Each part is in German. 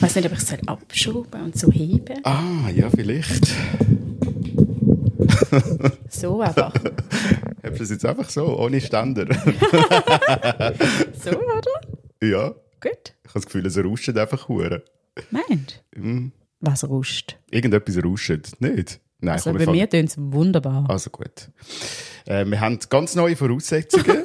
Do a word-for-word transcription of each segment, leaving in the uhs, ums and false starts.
weiß nicht, ob ich es abschrauben und so heben. Ah, ja, vielleicht. So einfach. Hebst du es jetzt einfach so, ohne Ständer? So, oder? Ja. Gut. Ich habe das Gefühl, es rauscht einfach hure. Meint? Mm. Was ruscht? Irgendetwas rauscht, nicht? Nein, Also komm, bei wir mir tönt es wunderbar. Also gut. Äh, wir haben ganz neue Voraussetzungen.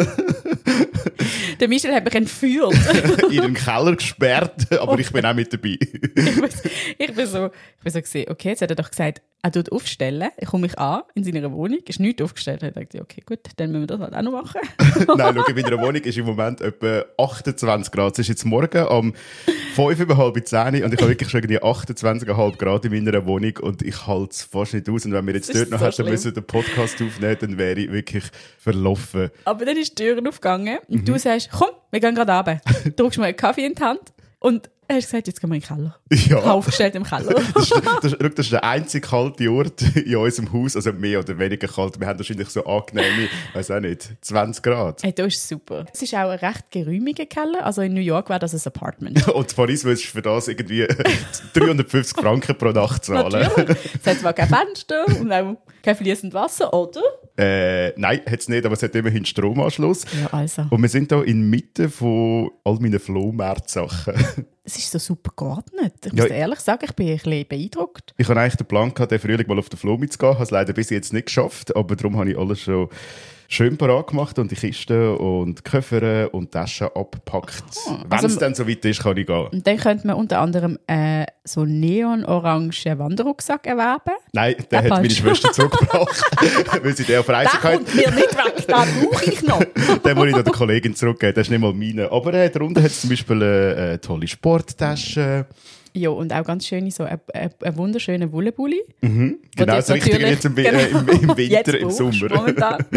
Der Michel hat mich entführt. In den Keller gesperrt, aber okay. Ich bin auch mit dabei. ich, bin, ich bin so, ich bin so gesehen, okay, jetzt hat er doch gesagt, er tut aufstellen, ich komme mich an in seiner Wohnung, ist nichts aufgestellt. Ich dachte, okay, gut, dann müssen wir das halt auch noch machen. Nein, schau, in meiner Wohnung ist im Moment etwa achtundzwanzig Grad. Es ist jetzt morgen um fünf Uhr, halb zehn und ich habe wirklich schon irgendwie achtundzwanzig Komma fünf Grad in meiner Wohnung und ich halte es fast nicht aus. Und wenn wir jetzt dort noch so hätten müssen den Podcast aufnehmen, dann wäre ich wirklich verlaufen. Aber dann ist die Tür aufgegangen und mhm. du sagst, komm, wir gehen gerade runter. Drückst mir einen Kaffee in die Hand und er hat gesagt, jetzt gehen wir in den Keller. Ja. Aufgestellt im Keller. das, ist, das, ist, das ist der einzige kalte Ort in unserem Haus, also mehr oder weniger kalt. Wir haben wahrscheinlich so angenehme, weiß auch nicht, zwanzig Grad. Hey, das ist super. Es ist auch ein recht geräumiger Keller. Also in New York wäre das ein Apartment. Und in Paris würdest du für das irgendwie dreihundertfünfzig Franken pro Nacht zahlen. Natürlich. Es hat zwar kein Fenster und auch kein fließendes Wasser, oder? Äh, nein, hat es nicht, aber es hat immerhin Stromanschluss. Ja, also. Und wir sind hier inmitten von all meinen Flohmarkt-Sachen. Es ist so super geordnet. Ich ja, muss dir ehrlich sagen, ich bin ein bisschen beeindruckt. Ich hatte eigentlich den Plan gehabt, den Frühling mal auf den Flohmarkt zu gehen. Ich habe es leider bis jetzt nicht geschafft, aber darum habe ich alles schon schön parat gemacht und die Kisten und die Koffer und Taschen abgepackt. Oh, wenn es also, dann so weit ist, kann ich gehen. Und dann könnte man unter anderem äh, so neon-orangen Wanderrucksack erwerben. Nein, den hat meine Schwester zurückgebracht, weil sie den auf Reisen hatte. Der kommt mir nicht weg, den brauche ich noch. Den muss ich dann der Kollegin zurückgeben, das ist nicht mal meine. Aber äh, darunter hat es zum Beispiel eine, eine tolle Sporttasche. Ja, und auch ganz schöne, so ein, ein, ein wunderschöner Wollenbulli. Mhm. Genau, das Richtige jetzt im, äh, im, im Winter, im Sommer.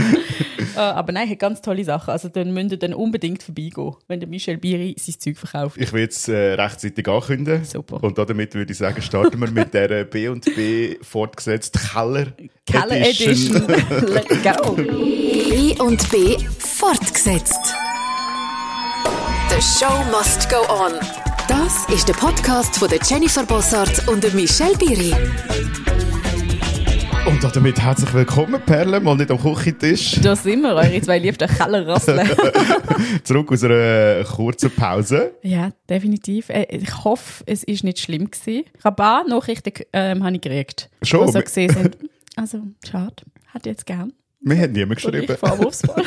uh, aber nein, hat ganz tolle Sachen. Also dann müsst ihr dann unbedingt vorbeigehen, wenn der Michel Biri sein Zeug verkauft. Ich will jetzt äh, rechtzeitig ankündigen. Super. Und damit würde ich sagen, starten wir mit der B und B fortgesetzt Keller Keller Edition. Edition. Let's go. B und B fortgesetzt. The show must go on. Das ist der Podcast von der Jennifer Bossart und der Michel Biri. Und damit herzlich willkommen, Perle, mal nicht am Küchentisch. Da sind wir, eure zwei liebsten Kellerrasseln. Zurück aus einer kurzen Pause. Ja, definitiv. Ich hoffe, es war nicht schlimm gewesen. Ich habe ein paar Nachrichten ähm, habe ich gekriegt, Schon? die so gesehen sind. Also, schade. Hätte ich jetzt gern. Mir hat niemand geschrieben. Vorwurfsvoll.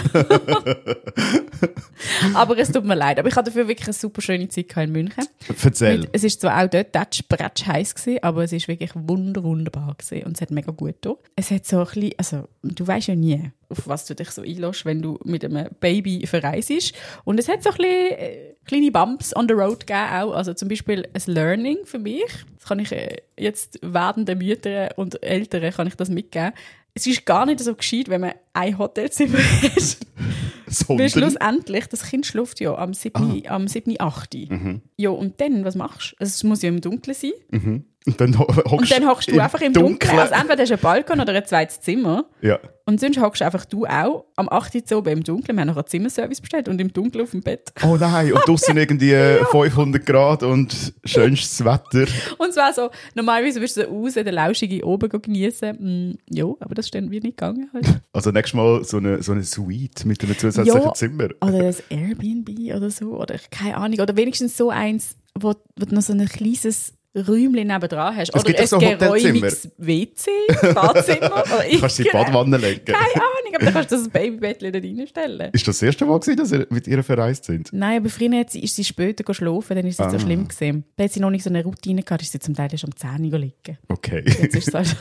Aber es tut mir leid. Aber ich hatte dafür wirklich eine super schöne Zeit in München. Erzähl. Mit, es war zwar auch dort tatsch heiß gewesen, aber es war wirklich wunder, wunderbar gewesen. Und es hat mega gut getan. Es hat so ein bisschen, also du weißt ja nie, auf was du dich so einlässt, wenn du mit einem Baby verreist. Und es hat so ein bisschen äh, kleine Bumps on the road gegeben auch. Also zum Beispiel ein Learning für mich. Das kann ich äh, jetzt werdenden Müttern und Eltern kann ich das mitgeben. Es ist gar nicht so gescheit, wenn man ein Hotelzimmer hat. Weil schlussendlich, das Kind schläft ja am siebten achten Mhm. Ja, und dann, was machst du? Also, es muss ja im Dunkeln sein. Mhm. Und dann hockst, und dann hockst du einfach im Dunkeln. Dunkeln. Also entweder hast du einen Balkon oder ein zweites Zimmer. Ja. Und sonst hockst du einfach du auch am achten Uhr oben im Dunkeln. Wir haben noch einen Zimmerservice bestellt und im Dunkeln auf dem Bett. Oh nein, und draussen irgendwie ja. fünfhundert Grad und schönstes Wetter. Und zwar so, normalerweise würdest du so raus, den Lauschigen oben genießen. Mm, ja, aber das ist dann wieder nicht gegangen. Halt. Also nächstes Mal so eine, so eine Suite mit einem zusätzlichen ja, Zimmer. Oder das Airbnb oder so. Oder keine Ahnung. Oder wenigstens so eins, wo, wo du noch so ein kleines Räumchen nebendran hast. Es oder gibt auch so ein geräumiges W C, Badzimmer. Du kannst sie in die Badwanne legen. Keine Ahnung, aber dann kannst du das Babybettchen da reinstellen. Ist das das erste Mal gewesen, dass ihr mit ihr verreist sind? Nein, aber früher ist sie später geschlafen, dann ist es ah. so schlimm gewesen. Da hat sie noch nicht so eine Routine gehabt, ist sie zum Teil schon um zehn Uhr liegen. Okay. Jetzt ist es halt...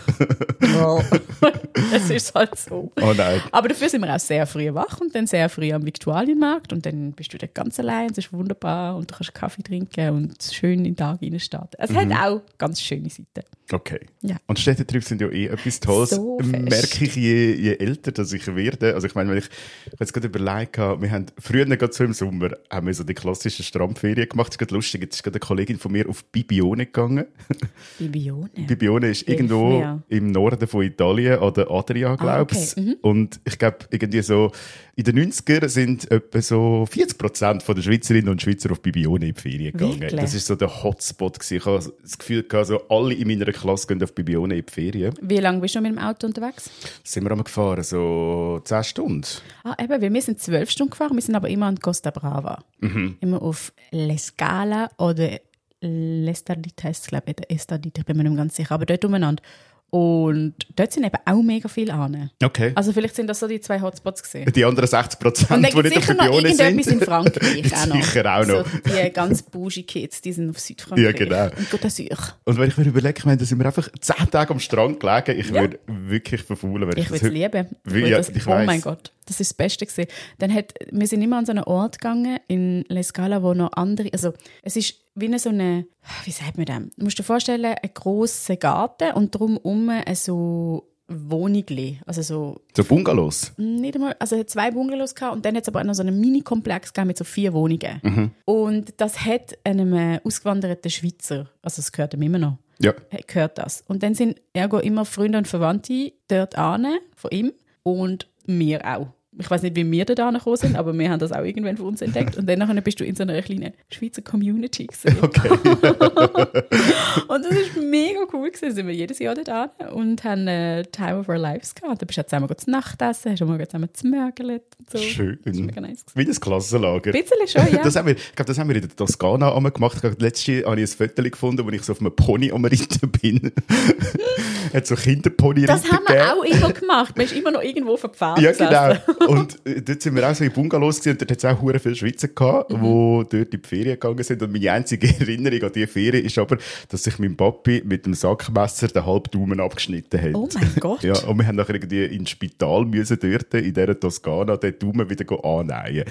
Es ist halt so. Oh nein. Aber dafür sind wir auch sehr früh wach und dann sehr früh am Viktualienmarkt und dann bist du dort ganz allein, es ist wunderbar und du kannst Kaffee trinken und schön in den Tag reinstarten. Es mhm. hat auch ganz schöne Seiten. Okay. Ja. Und Städtetrips sind ja eh etwas Tolles. So merke ich, je, je älter dass ich werde. Also ich meine, wenn ich, ich habe jetzt gerade überlegt, wir haben früher gerade so im Sommer haben wir so die klassischen Strandferien gemacht. Das ist gerade lustig, jetzt ist gerade eine Kollegin von mir auf Bibione gegangen. Bibione? Bibione ist irgendwo mehr. im Norden von Italien, an der Adria, glaube ich. Ah, okay. Mhm. Und ich glaube, irgendwie so in den neunzigern sind etwa so vierzig Prozent der Schweizerinnen und Schweizer auf Bibione in die Ferien gegangen. Wirklich? Das war so der Hotspot gewesen. Ich habe das Gefühl, also alle in meiner Klasse gehen auf Bibione in die Ferien. Wie lange bist du mit dem Auto unterwegs? Sind wir einmal gefahren? So zehn Stunden. Ah, eben, weil wir sind zwölf Stunden gefahren, wir sind aber immer an Costa Brava. Mhm. Immer auf L'Escala oder L'Estadit heisst es, glaube ich, Estadit, ich bin mir nicht ganz sicher, aber dort umeinander. Und dort sind eben auch mega viele an. Okay. Also vielleicht sind das so die zwei Hotspots gesehen. Die anderen sechzig Prozent, und dann die nicht auf sicher noch Bibione irgendetwas sind. in Frankreich auch noch. Sicher auch noch. So die ganz bougie Kids, die sind auf Südfrankreich. Ja, genau. Und Côte d'Azur. Und wenn ich mir überlege, ich meine, da sind wir einfach zehn Tage am Strand gelegen, ich Ja. würde wirklich verfaulen. Wenn Ich ich würde es lieben. Ich Wie, würd ja, das, ich oh weiss. mein Gott, das ist das Beste gewesen. Dann hat, wir sind immer an so einen Ort gegangen, in L'Escala, wo noch andere, also es ist wie eine so eine, wie sagt man das? Du musst dir vorstellen, einen grossen Garten und drumherum so Wohnungen, also so, So Bungalows. nicht einmal, also es hat zwei Bungalows gehabt und dann hat es aber auch noch so einen Mini-Komplex gehabt mit so vier Wohnungen. Mhm. Und das hat einem äh, ausgewanderten Schweizer, also es gehört ihm immer noch, Ja. gehört das. Und dann sind ergo immer Freunde und Verwandte dort an, von ihm, und wir auch. Ich weiß nicht, wie wir da gekommen sind, aber wir haben das auch irgendwann für uns entdeckt. Und dann nachher bist du in so einer kleinen Schweizer Community gewesen. Okay. Und das war mega cool gewesen. Sind wir jedes Jahr dort an und haben äh, Time of Our Lives gehabt. Da bist du zusammen zu Nacht essen, hast du mal zusammen gemörgelt und so. Schön. Das war mega nice gewesen. Wie ein Klassenlager. Ein bisschen schon, ja. Das haben wir, ich glaube, das haben wir in der Toskana einmal gemacht. Letztes Jahr habe ich ein Foto gefunden, wo ich so auf einem Pony am Reiten bin. Hat so Kinderpony Das reiten haben wir gegeben. auch immer gemacht. Man ist immer noch irgendwo auf dem Pfad Ja, gesessen. genau. Und äh, dort sind wir auch so in Bungalows gewesen, und dort hat es auch hure viele Schweizer gehabt, Mhm. die dort in die Ferien gegangen sind. Und meine einzige Erinnerung an diese Ferien ist aber, dass sich mein Papi mit dem Sackmesser den halben Daumen abgeschnitten hat. Oh mein Gott. Ja, und wir haben nachher irgendwie ins Spital müssen dort, in dieser Toskana, den Daumen wieder annähen.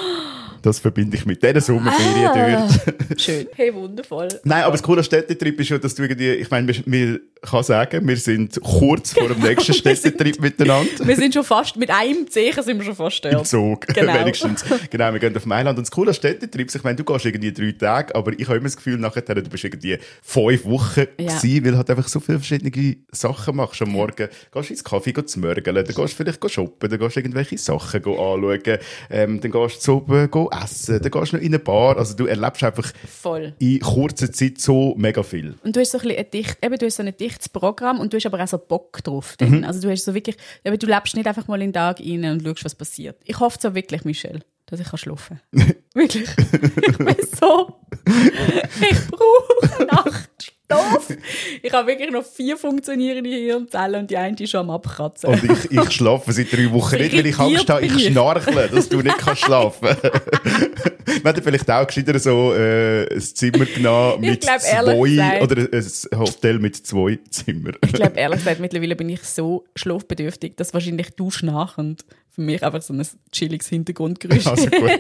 Das verbinde ich mit dieser Sommerferien Ah, dort. schön. Hey, wundervoll. Nein, aber das coole Städtetrip ist ja, dass du irgendwie, ich meine, wir, wir kann sagen, wir sind kurz vor dem nächsten Städtetrip miteinander. Wir sind schon fast, mit einem Zeichen sind wir schon fast Im dort. Zug, Genau. wenigstens. Genau, wir gehen auf Mailand. Und das coole Städtetrips, ich meine, du gehst irgendwie drei Tage, aber ich habe immer das Gefühl, nachher, du bist irgendwie fünf Wochen Ja. gewesen, weil du halt einfach so viele verschiedene Sachen machst. Am Morgen gehst du ins Kaffee zu mörgeln, dann gehst du vielleicht shoppen, dann gehst du irgendwelche Sachen anschauen, ähm, dann gehst du zu oben essen, dann gehst du noch in eine Bar. Also du erlebst einfach Voll. in kurzer Zeit so mega viel. Und du hast so ein, bisschen ein, dicht, eben, du hast so ein dichtes Programm und du hast aber auch so Bock drauf. Mhm. Also du hast so wirklich, eben, du lebst nicht einfach mal in den Tag rein und schaust, was passiert. Ich hoffe so wirklich, Michelle, dass ich schlafen kann. Wirklich. Ich bin so, ich brauche Nachtschlaf. Ich habe wirklich noch vier funktionierende Hirnzellen und die eine ist schon am Abkratzen. Und ich, ich schlafe seit drei Wochen nicht, weil ich Angst habe, ich Irritiert bin ich. schnarchle, dass du nicht kannst schlafen. Wir hätten vielleicht auch gescheiter so äh, ein Zimmer genommen Ich mit glaub, ehrlich zwei, gesagt- oder ein Hotel mit zwei Zimmern. Ich glaube, ehrlich gesagt, mittlerweile bin ich so schlafbedürftig, dass wahrscheinlich du schnarchend für mich einfach so ein chilliges Hintergrundgeräusch Also gut.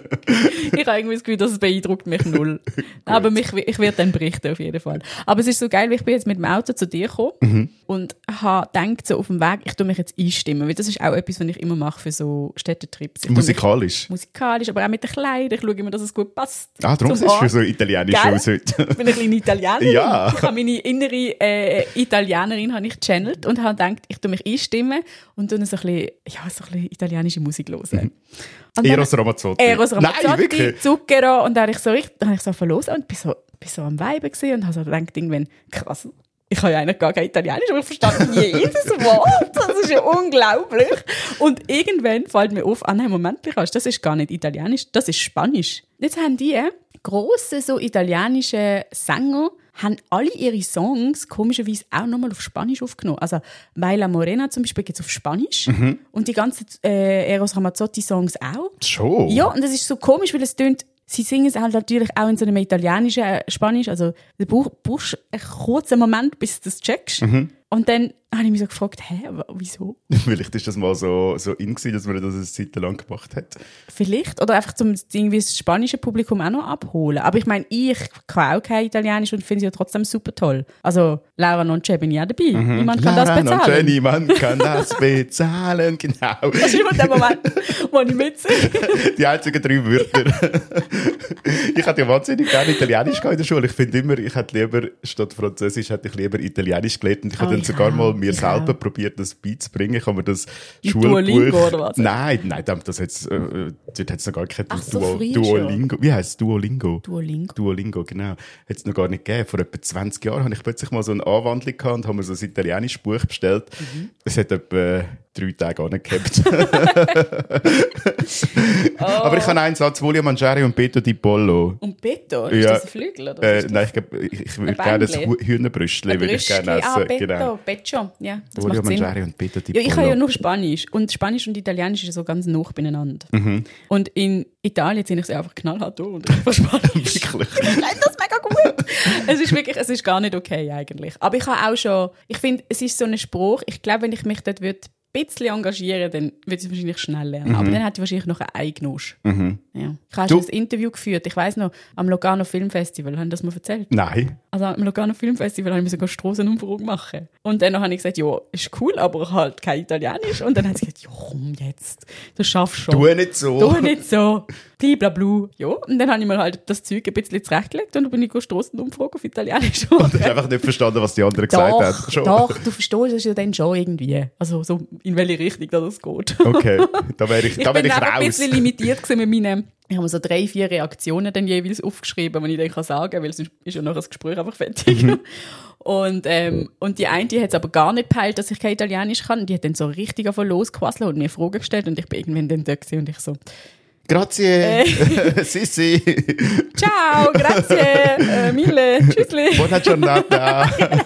Ich habe irgendwie das Gefühl, das beeindruckt mich null. Aber mich, ich werde dann berichten, auf jeden Fall. Aber es ist so geil, weil ich bin jetzt mit dem Auto zu dir gekommen Mhm. und habe gedacht, so auf dem Weg, ich tue mich jetzt einstimmen, weil das ist auch etwas, was ich immer mache für so Städtetrips. Ich tue Musikalisch. Mich, musikalisch, aber auch mit den Kleidern. Ich schaue immer, dass es gut passt. Ah, darum zum ist es für Ort. so italienische Gell? aus heute. Ich bin eine kleine Italienerin. Ja. Ich habe meine innere äh, Italienerin habe ich gechannelt und habe gedacht, ich tue mich einstimmen und tue so ein bisschen, ja, so ein bisschen italienische Musik hören. Und dann- Eros Ramazzotti. Eros Nein, Ramazzotti, wirklich. Zucchero. Und dann habe ich so richtig, dann habe ich so verloren und bin so, bin so am Weiben gewesen und habe so gedacht, irgendwann, krass, ich habe ja eigentlich gar kein Italienisch, aber ich verstand jedes Wort. Das ist ja unglaublich. Und irgendwann fällt mir auf, ah nein, Moment, das ist gar nicht Italienisch, das ist Spanisch. Jetzt haben die grosse so italienische Sänger, haben alle ihre Songs komischerweise auch nochmal auf Spanisch aufgenommen. Also Baila Morena zum Beispiel gibt es auf Spanisch Mhm. und die ganzen äh, Eros Ramazzotti-Songs auch. Schon? Ja, und das ist so komisch, weil es tönt, sie singen es halt natürlich auch in so einem italienischen äh, Spanisch, also du brauch- brauchst einen kurzen Moment, bis du das checkst. Mhm. Und dann habe ich mich so gefragt, hä, wieso? Vielleicht ist das mal so, so in gewesen, dass man das eine Zeit lang gemacht hat. Vielleicht. Oder einfach zum irgendwie das spanische Publikum auch noch abholen. Aber ich meine, ich kann auch kein Italienisch und finde es ja trotzdem super toll. Also, Laura Nonce bin ich auch dabei. Mhm. Niemand kann Laura das bezahlen. Nonce, niemand kann das bezahlen, genau. Das ist immer der Moment, wo ich mitsinge. Die einzigen drei Wörter. Ich hätte ja wahnsinnig gerne Italienisch in der Schule. Ich finde immer, ich hätte lieber, statt Französisch, hätte ich lieber Italienisch gelernt. Und ich oh, habe dann sogar ja. mal mir ja. selber probiert, das beizubringen. Ich habe mir das Schulbuch... Duolingo oder was? Nein, nein, das hat's, äh, dort hat es noch gar kein Ach, so Duo, Duolingo. Wie heisst es? Duolingo? Duolingo. Duolingo, genau. Hat es noch gar nicht gegeben. Vor etwa zwanzig Jahren hatte ich plötzlich mal so eine Anwandlung gehabt und habe mir so ein italienisches Buch bestellt. Mhm. Es hat etwa drei Tage angehabt. oh. Aber ich habe einen Satz, Voglio mangiare un petto di pollo. Un petto? Ist ja. das ein Flügel? Oder äh, nein, ich, glaub, ich, ich würde gerne ein Hühnerbrüstchen würde ich gerne essen. Ah, petto, genau. Pecho. Ja, das Voglio macht Sinn. mangiare un petto di ja, pollo. ich habe ja nur Spanisch. Und Spanisch und Italienisch ist so ganz nah beieinander. Mhm. Und in Italien ziehe ich sie einfach knallhart durch und ich verstehe Spanisch. Wirklich? Ich kann das mega gut. Es ist wirklich, es ist gar nicht okay eigentlich. Aber ich habe auch schon, ich finde, es ist so ein Spruch, ich glaube, wenn ich mich dort würde ein bisschen engagieren, dann würde ich es wahrscheinlich schnell lernen. Mhm. Aber dann hätte ich wahrscheinlich noch einen Eigenusch. Mhm. Ja. Ich habe schon ein Interview geführt. Ich weiss noch, am Lugano Filmfestival, haben das mal erzählt? Nein. Also am Lugano Filmfestival haben wir sogar Strassenumfrage machen. Und dann habe ich gesagt, ja, ist cool, aber halt kein Italienisch. Und dann hat sie gesagt, ja, komm jetzt, du schaffst schon. Tu nicht so. Tu nicht so. Blablabla. Ja, und dann habe ich mir halt das Zeug ein bisschen zurechtgelegt und dann bin ich Strassenumfrage auf Italienisch. Und du hast einfach nicht verstanden, was die anderen doch, gesagt haben. Schon. Doch, du verstehst es ja dann schon irgendwie. Also so in welche Richtung das geht. Okay, da wäre ich, ich da wär bin ich raus. ein bisschen limitiert mit meinen... Ich habe mir so drei, vier Reaktionen dann jeweils aufgeschrieben, die ich dann kann sagen kann, weil sonst ist ja noch das Gespräch einfach fertig. Mhm. Und, ähm, und die eine, die hat es aber gar nicht gepeilt, dass ich kein Italienisch kann. Und die hat dann so richtig davon losgequasselt und mir Fragen gestellt. Und ich bin irgendwann dann da gewesen und ich so... Grazie, äh. Sissi. Ciao, grazie, äh, mille, tschüssli. Buona giornata.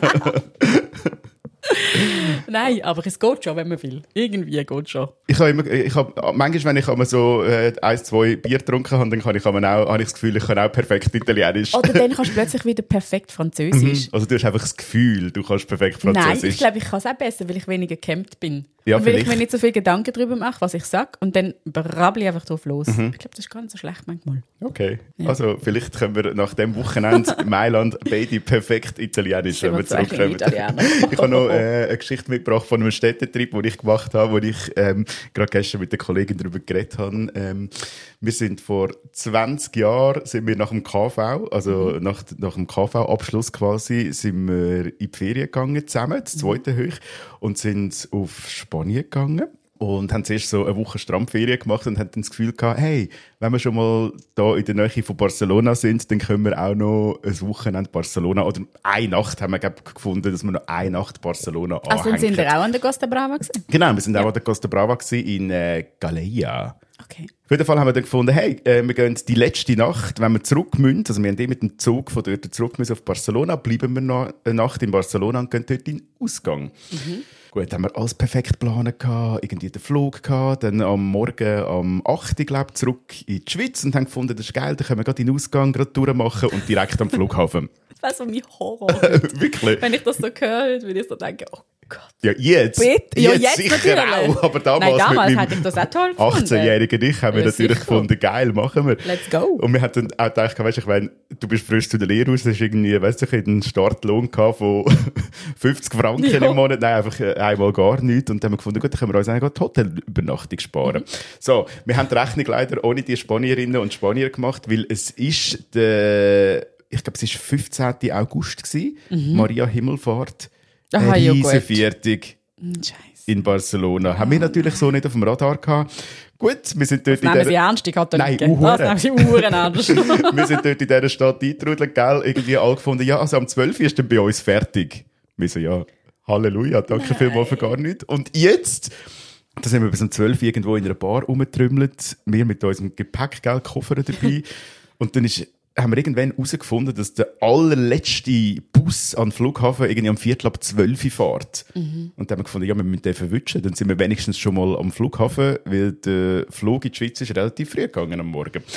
Nein, aber es geht schon, wenn man will. Irgendwie geht es schon. Ich habe immer, ich habe, manchmal, wenn ich einmal so äh, ein, zwei Bier getrunken habe, dann kann ich auch, habe ich das Gefühl, ich kann auch perfekt Italienisch. Oder dann kannst du plötzlich wieder perfekt Französisch. Mhm. Also du hast einfach das Gefühl, du kannst perfekt Französisch. Nein, ich glaube, ich kann es auch besser, weil ich weniger gecampt bin. Ja, und weil ich mir nicht so viel Gedanken darüber mache, was ich sage, und dann brabbel ich einfach drauf los. Mhm. Ich glaube, das ist gar nicht so schlecht manchmal. Okay, ja. Also vielleicht können wir nach dem Wochenende Mailand beide perfekt Italienisch wenn wir zurückkommen. Ich habe noch äh, eine Geschichte mitgebracht von einem Städtetrip, den ich gemacht habe, wo ich ähm, gerade gestern mit der Kollegin darüber geredet habe. Ähm, wir sind vor zwanzig Jahren sind wir nach dem K V, also mhm. nach, nach dem K V-Abschluss quasi, sind wir in die Ferien gegangen zusammen, das zweite mhm. hoch, und sind auf Spanien gegangen. Und haben zuerst so eine Woche Strandferien gemacht und haben dann das Gefühl gehabt, hey, wenn wir schon mal da in der Nähe von Barcelona sind, dann können wir auch noch ein Wochenende Barcelona, oder eine Nacht haben wir glaub, gefunden, dass wir noch eine Nacht Barcelona anhängen. Also sind wir auch an der Costa Brava gewesen? Genau, wir sind ja. auch an der Costa Brava gewesen, in äh, Galeia. Okay. Auf jeden Fall haben wir dann gefunden, hey, äh, wir gehen die letzte Nacht, wenn wir zurück müssen, also wir haben die mit dem Zug von dort zurück müssen auf Barcelona, bleiben wir noch eine Nacht in Barcelona und gehen dort in den Ausgang. Mhm. Gut, haben wir alles perfekt geplant gehabt, irgendwie den Flug gehabt, dann am Morgen um acht Uhr, glaube ich, zurück in die Schweiz und haben gefunden, das ist geil, dann können wir gerade den Ausgang gerade durchmachen und direkt am Flughafen. Das wäre so mein Horror. Wirklich? Wenn ich das so höre, würde ich so denken, oh Gott. Ja, jetzt. Bitte? Ja, jetzt, jetzt sicher natürlich. auch. Aber damals, Nein, damals mit hätte ich das auch toll gefunden. achtzehnjährigen ich haben wir ja, natürlich sicher. gefunden, geil, machen wir. Let's go. Und wir hatten auch gedacht, weißt, ich meine, du bist frisch zu der Lehre raus, hast irgendwie, weißt du, einen Startlohn gehabt von fünfzig Franken ja. im Monat. Nein, einfach einmal gar nichts. Und dann haben wir gefunden, gut, dann können wir uns eigentlich die Hotelübernachtung sparen. Mhm. So, wir haben die Rechnung leider ohne die Spanierinnen und Spanier gemacht, weil es ist der, ich glaube, es war fünfzehnten August gewesen, mhm. Maria Himmelfahrt, Aha, Riesenviertig. Scheiße. In Barcelona. Oh, haben wir natürlich so nicht auf dem Radar gehabt. Gut, wir sind dort das in der... Sie ernst, die Katholiken. Nein, das nehmen sie Uhren ernst. Wir sind dort in dieser Stadt eingetrudelt, gell? Irgendwie alle gefunden, ja, also am zwölften ist dann bei uns fertig. Wir so, ja, Halleluja, danke Nein. vielmals für gar nichts. Und jetzt, da sind wir bis um zwölf irgendwo in einer Bar rumgetrümmelt, wir mit unserem Gepäck, gell, Koffer dabei. Und dann ist... haben wir irgendwann herausgefunden, dass der allerletzte Bus an den Flughafen irgendwie am Viertel ab zwölf fährt. Mhm. Und dann haben wir gefunden, ja, wir müssen den verwischen. Dann sind wir wenigstens schon mal am Flughafen, weil der Flug in die Schweiz ist relativ früh gegangen am Morgen.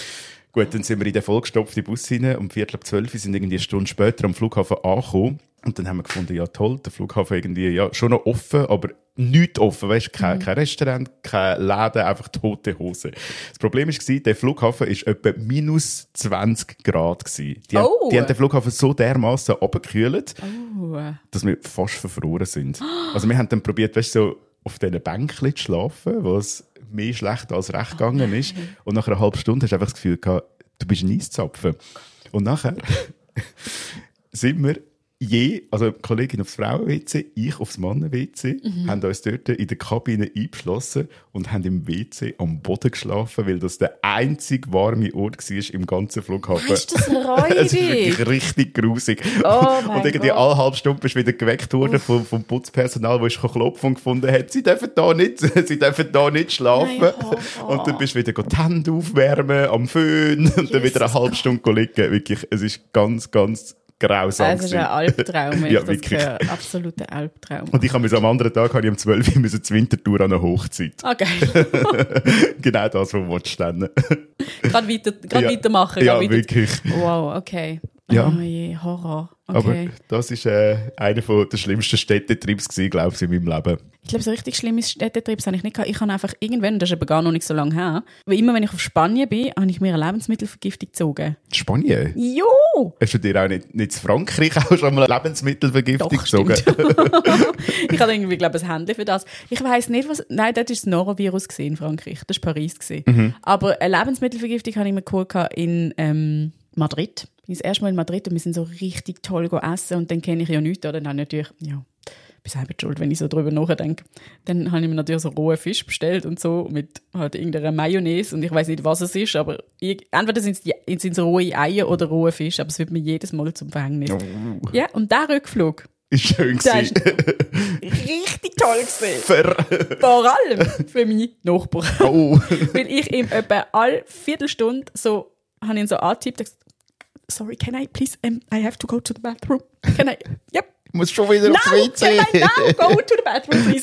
Gut, dann sind wir in den vollgestopften Bus rein. Um Viertel ab zwölf sind irgendwie eine Stunde später am Flughafen angekommen. Und dann haben wir gefunden, ja toll, der Flughafen irgendwie ja, schon noch offen, aber nichts offen. Weißt, kein, mhm. kein Restaurant, kein Läden, einfach tote Hose. Das Problem war, der Flughafen war etwa minus zwanzig Grad. Die, oh. haben, die haben den Flughafen so dermassen runtergekühlt, oh. dass wir fast verfroren sind. Also wir haben dann probiert, weißt, so auf diesen Bänkchen zu schlafen, was mehr schlecht als recht gegangen ist. Und nach einer halben Stunde hast du einfach das Gefühl gehabt, du bist ein Eiszapfen. Und nachher sind wir je, also Kollegin aufs Frauen-W C, ich aufs Mannen-W C, mhm. haben uns dort in der Kabine eingeschlossen und haben im W C am Boden geschlafen, weil das der einzige warme Ort war im ganzen Flughafen. Ist das räudig? Es ist wirklich richtig grusig. Oh und irgendwie alle halbe Stunde bist du wieder geweckt worden vom, vom Putzpersonal, das klopfen und gefunden hat, sie dürfen da nicht, sie dürfen da nicht schlafen. Nein, oh, oh. Und dann bist du wieder die Hände aufwärmen am Föhn und yes, dann wieder eine halbe Stunde liegen. Wirklich, es ist ganz, ganz grausam. Also, es ist ein Albtraum. Ja, wirklich. Ein absoluter Albtraum. Und ich habe mir so am anderen Tag habe ich um zwölf Uhr zur Wintertour an eine Hochzeit. Ah, geil. Genau das, was du stehen. Gerade weiter, gerade ja. weitermachen. Ja, weiter. wirklich. Wow, okay. Ja. Oh je, Horror. Okay. Aber das war äh, einer der schlimmsten Städtetrips, glaube ich, in meinem Leben. Ich glaube, so richtig schlimme Städtetrips habe ich nicht gehabt. Ich habe einfach irgendwann, das ist aber gar noch nicht so lange her, weil immer, wenn ich auf Spanien bin, habe ich mir eine Lebensmittelvergiftung gezogen. Spanien? Jo! Hast du dir auch nicht, nicht in Frankreich auch schon mal eine Lebensmittelvergiftung Doch, gezogen? Ich hatte irgendwie, glaube ich, ein Handy für das. Ich weiss nicht, was... Nein, das war das Norovirus in Frankreich. Das war Paris. Mhm. Aber eine Lebensmittelvergiftung habe ich mir geholt in ähm, Madrid. Ich bin das erste Mal in Madrid und wir sind so richtig toll essen und dann kenne ich ja nichts. Dann habe ich natürlich... Ja, ich bin selber schuld, wenn ich so drüber nachdenke. Dann habe ich mir natürlich so rohen Fisch bestellt und so mit halt irgendeiner Mayonnaise und ich weiß nicht, was es ist, aber ich, entweder sind es rohe Eier oder rohe Fisch, aber es wird mir jedes Mal zum Verhängnis. Oh. Ja, und der Rückflug ist schön gewesen. Richtig toll gewesen. Vor allem für meine Nachbarn. Oh. Weil ich ihm etwa alle Viertelstunde so, habe ihn so angetippt, sorry, can I please, um, I have to go to the bathroom. Can I, yep. Ich muss schon wieder aufs W C. Now, can I now go to the bathroom, please?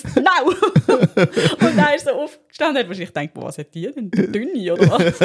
Now! Und dann ist so aufgestanden, hat wahrscheinlich gedacht, was hat die denn? Dünne, oder was?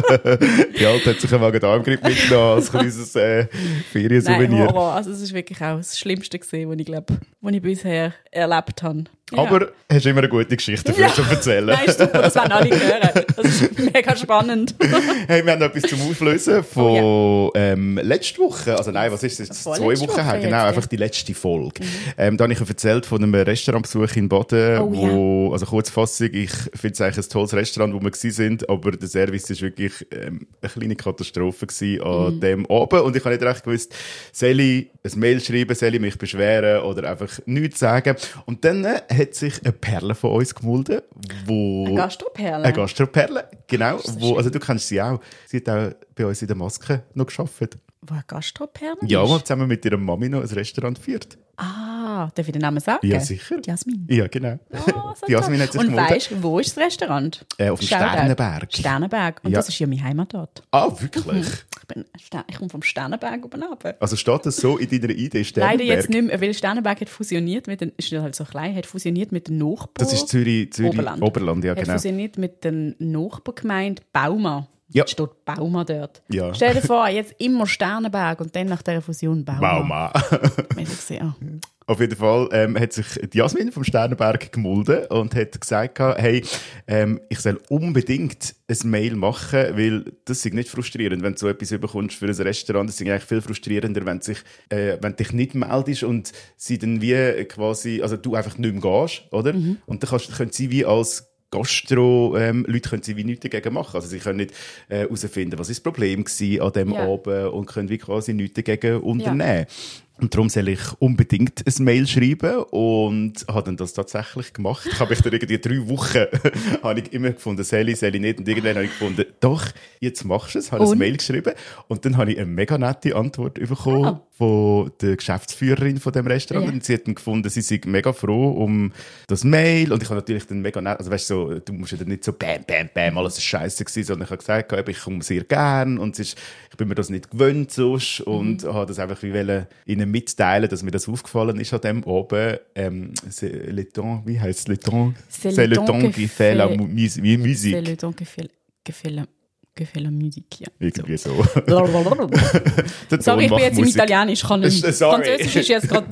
Die Alte hat sich einen Magen-Darm-Grippe mitgenommen als kleines äh, Feriensouvenir. Nein, Horror. Also es ist wirklich auch das Schlimmste gewesen, was ich glaube, was ich bisher erlebt habe. Ja. Aber hast du immer eine gute Geschichte dafür ja. zu erzählen. Nein, super, das werden alle hören. Das ist mega spannend. Hey, wir haben noch etwas zum Auflösen von oh, ja. ähm, letzter Woche. Also nein, was ist das? Zwei Wochen Woche her. Genau, jetzt, einfach ja. die letzte Folge. Mhm. Ähm, da habe ich erzählt von einem Restaurantbesuch in Baden, oh, wo, ja. also Kurzfassung, ich finde es eigentlich ein tolles Restaurant, wo wir gewesen sind, aber der Service war wirklich ähm, eine kleine Katastrophe gewesen an mhm. dem Abend. Und ich habe nicht recht gewusst, soll ich ein Mail schreiben, soll ich mich beschweren oder einfach nichts sagen. Und dann äh, hat sich eine Perle von uns gemolden, wo... Eine Gastroperle? Eine Gastroperle, genau. Wo, also du kennst sie auch. Sie hat auch bei uns in der Maske noch gearbeitet. Wo eine Gastroperle Ja, ist? wir haben zusammen mit ihrer Mami noch ein Restaurant geführt. Ah, darf ich den Namen sagen? Ja, sicher. Die Jasmin. Ja, genau. Oh, so die Jasmin hat sich Und gemolden. weißt du, wo ist das Restaurant? Äh, auf dem Sternenberg. Sternenberg. Und ja. das ist ja mein Heimatort. Ah, wirklich? Mhm. Ich, bin, ich komme vom Sternenberg oben runter. Also steht das so in deiner Idee, Sternenberg? Leider jetzt nicht mehr, weil Sternenberg hat fusioniert mit den, ist halt so klein, hat fusioniert mit den Nachbarn. Das ist Zürich, Zürich Oberland. Oberland, ja, genau. Hat fusioniert mit den Nachbargemeinde Bauma. Ja. Jetzt steht Bauma dort. Ja. Stell dir vor, jetzt immer Sternenberg und dann nach dieser Fusion Bauma. Bauma. Gesehen, oh. Auf jeden Fall ähm, hat sich die Jasmin vom Sternenberg gemolden und hat gesagt, hey, ähm, ich soll unbedingt ein Mail machen, weil das ist nicht frustrierend, wenn du so etwas bekommst für ein Restaurant. Das ist eigentlich viel frustrierender, wenn, sich, äh, wenn du dich nicht meldest und sie dann wie quasi, also du einfach nicht mehr gehst, oder? Mhm. Und dann kannst, können sie wie als Gastro-Leute ähm, können sie wie nichts dagegen machen. Also sie können nicht herausfinden, äh, was ist das Problem war an diesem ja. Abend und können wie quasi nichts dagegen unternehmen. Ja. Und darum soll ich unbedingt ein Mail schreiben und habe dann das tatsächlich gemacht. Ich habe mich dann irgendwie drei Wochen habe ich immer gefunden, soll ich, soll ich nicht. Und irgendwann habe ich gefunden, doch, jetzt machst du es. Habe ein Mail geschrieben und dann habe ich eine mega nette Antwort bekommen ah. von der Geschäftsführerin von dem Restaurant. Ja. Und sie hat dann gefunden, sie sei mega froh um das Mail. Und ich habe natürlich dann mega nett, also weißt du, so, du musst ja dann nicht so bam, bam, bam, alles ist scheiße gewesen, sondern ich habe gesagt, ich komme sehr gern und es ist, ich bin mir das nicht gewöhnt sonst und mhm. habe das einfach wie wollen ihnen mitteilen, dass mir das aufgefallen ist an dem oben. Ähm, c'est le temps, wie heisst es? Le temps? C'est le temps qui fait la musique. C'est le temps qui fait, qui fait la, que fait la musique. Ja. Irgendwie so. so. Sorry, ich bin jetzt im Italienisch. Kann nicht. Französisch ist jetzt gerade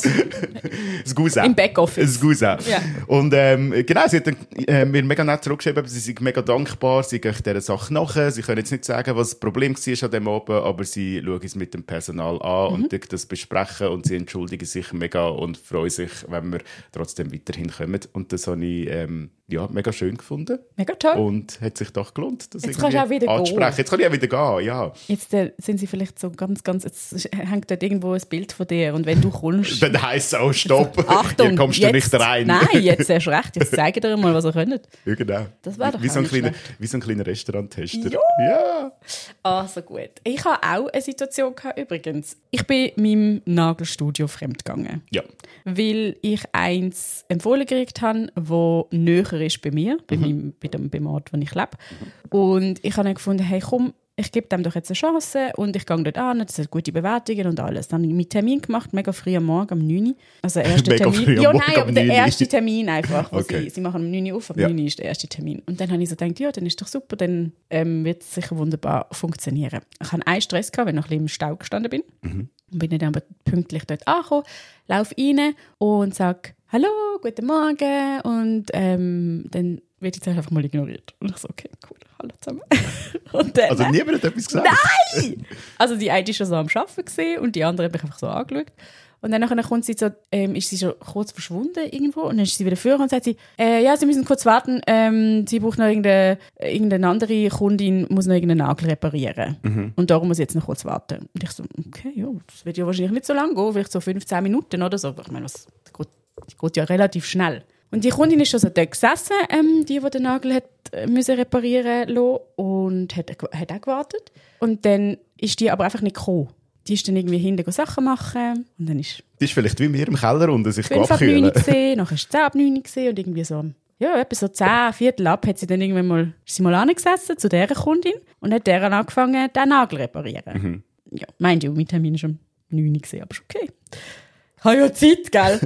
im Backoffice. Scusa. Ja. Und ähm, genau, sie hat dann, äh, mir mega nett zurückgeschrieben, sie sind mega dankbar, sie gehen dieser Sache nach. Sie können jetzt nicht sagen, was das Problem war an dem Abend, aber sie schauen es mit dem Personal an mhm. und das besprechen und sie entschuldigen sich mega und freuen sich, wenn wir trotzdem weiterhin kommen. Und das habe ich ähm, ja, mega schön gefunden. Mega toll. Und hat sich doch gelohnt, das jetzt kannst du auch wieder anzusprechen. gehen. Jetzt kann ich auch wieder gehen, ja. Jetzt äh, sind sie vielleicht so ganz, ganz, jetzt hängt dort irgendwo ein Bild von dir und wenn du kommst... Dann heisst es auch, stopp, Achtung, hier kommst jetzt, du nicht rein. Nein, jetzt erst recht, jetzt zeige dir mal, was ihr könnt. Ja, genau. Das wäre doch wie, so ein nicht kleiner, schlecht. wie so ein kleiner Restauranttester. Ja. ja. Also gut. Ich hatte auch eine Situation gehabt, übrigens. Ich bin meinem Nagelstudio fremdgegangen. Ja. Weil ich eins empfohlen gekriegt habe, das näher ist bei mir, bei, Mhm. meinem, bei dem beim Ort, wo ich lebe. Mhm. Und ich habe dann gefunden, hey komm, ich gebe dem doch jetzt eine Chance und ich gehe dort an, das hat gute Bewertungen und alles. Dann habe ich meinen Termin gemacht, mega früh am Morgen, um neun Uhr. Also der erste Mega Termin. früh am Ja, Morgen nein, aber um der neun Uhr. erste Termin einfach. Wo Okay. sie, sie machen um neun Uhr auf, um Ja. neun Uhr ist der erste Termin. Und dann habe ich so gedacht, ja, dann ist doch super, dann ähm, wird es sicher wunderbar funktionieren. Ich hatte einen Stress gehabt, weil ich noch ein bisschen im Stau gestanden bin. Mhm. Und bin dann aber pünktlich dort angekommen, laufe rein und sage «Hallo, guten Morgen» und ähm, dann wird die Zeit einfach mal ignoriert. Und ich so «Okay, cool, hallo zusammen». Und dann, Also niemand hat etwas gesagt? Nein! Also die eine war schon so am Arbeiten gewesen und die andere habe ich einfach so angeschaut. Und dann nachher kommt sie so, ähm, ist sie schon kurz verschwunden irgendwo und dann ist sie wieder vor und sagt sie, äh, ja, Sie müssen kurz warten, ähm, sie braucht noch irgendeine, irgendeine andere Kundin, muss noch irgendeinen Nagel reparieren. Mhm. Und darum muss ich jetzt noch kurz warten. Und ich so, okay, ja, das wird ja wahrscheinlich nicht so lange gehen, vielleicht so fünfzehn Minuten oder so. Aber ich meine, das geht, das geht ja relativ schnell. Und die Kundin ist schon so dort gesessen, ähm, die, die den Nagel hat, äh, müssen reparieren lassen und hat, hat auch gewartet. Und dann ist die aber einfach nicht gekommen. Die ist dann irgendwie hinten Sachen machen und dann ist Das ist vielleicht wie mir im Keller unten sich fünf ab abkühlen. neun gesehen, nachher ist zehn ab neun gesehen und irgendwie so, ja, etwa so zehn, Viertel ab hat sie dann irgendwann mal, ist sie mal angesessen zu dieser Kundin und hat deren angefangen, den Nagel zu reparieren. Mhm. Ja, meint ihr, mein Termin ist um neun gesehen, aber ist okay. Ich habe ja Zeit, gell?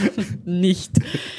Nicht.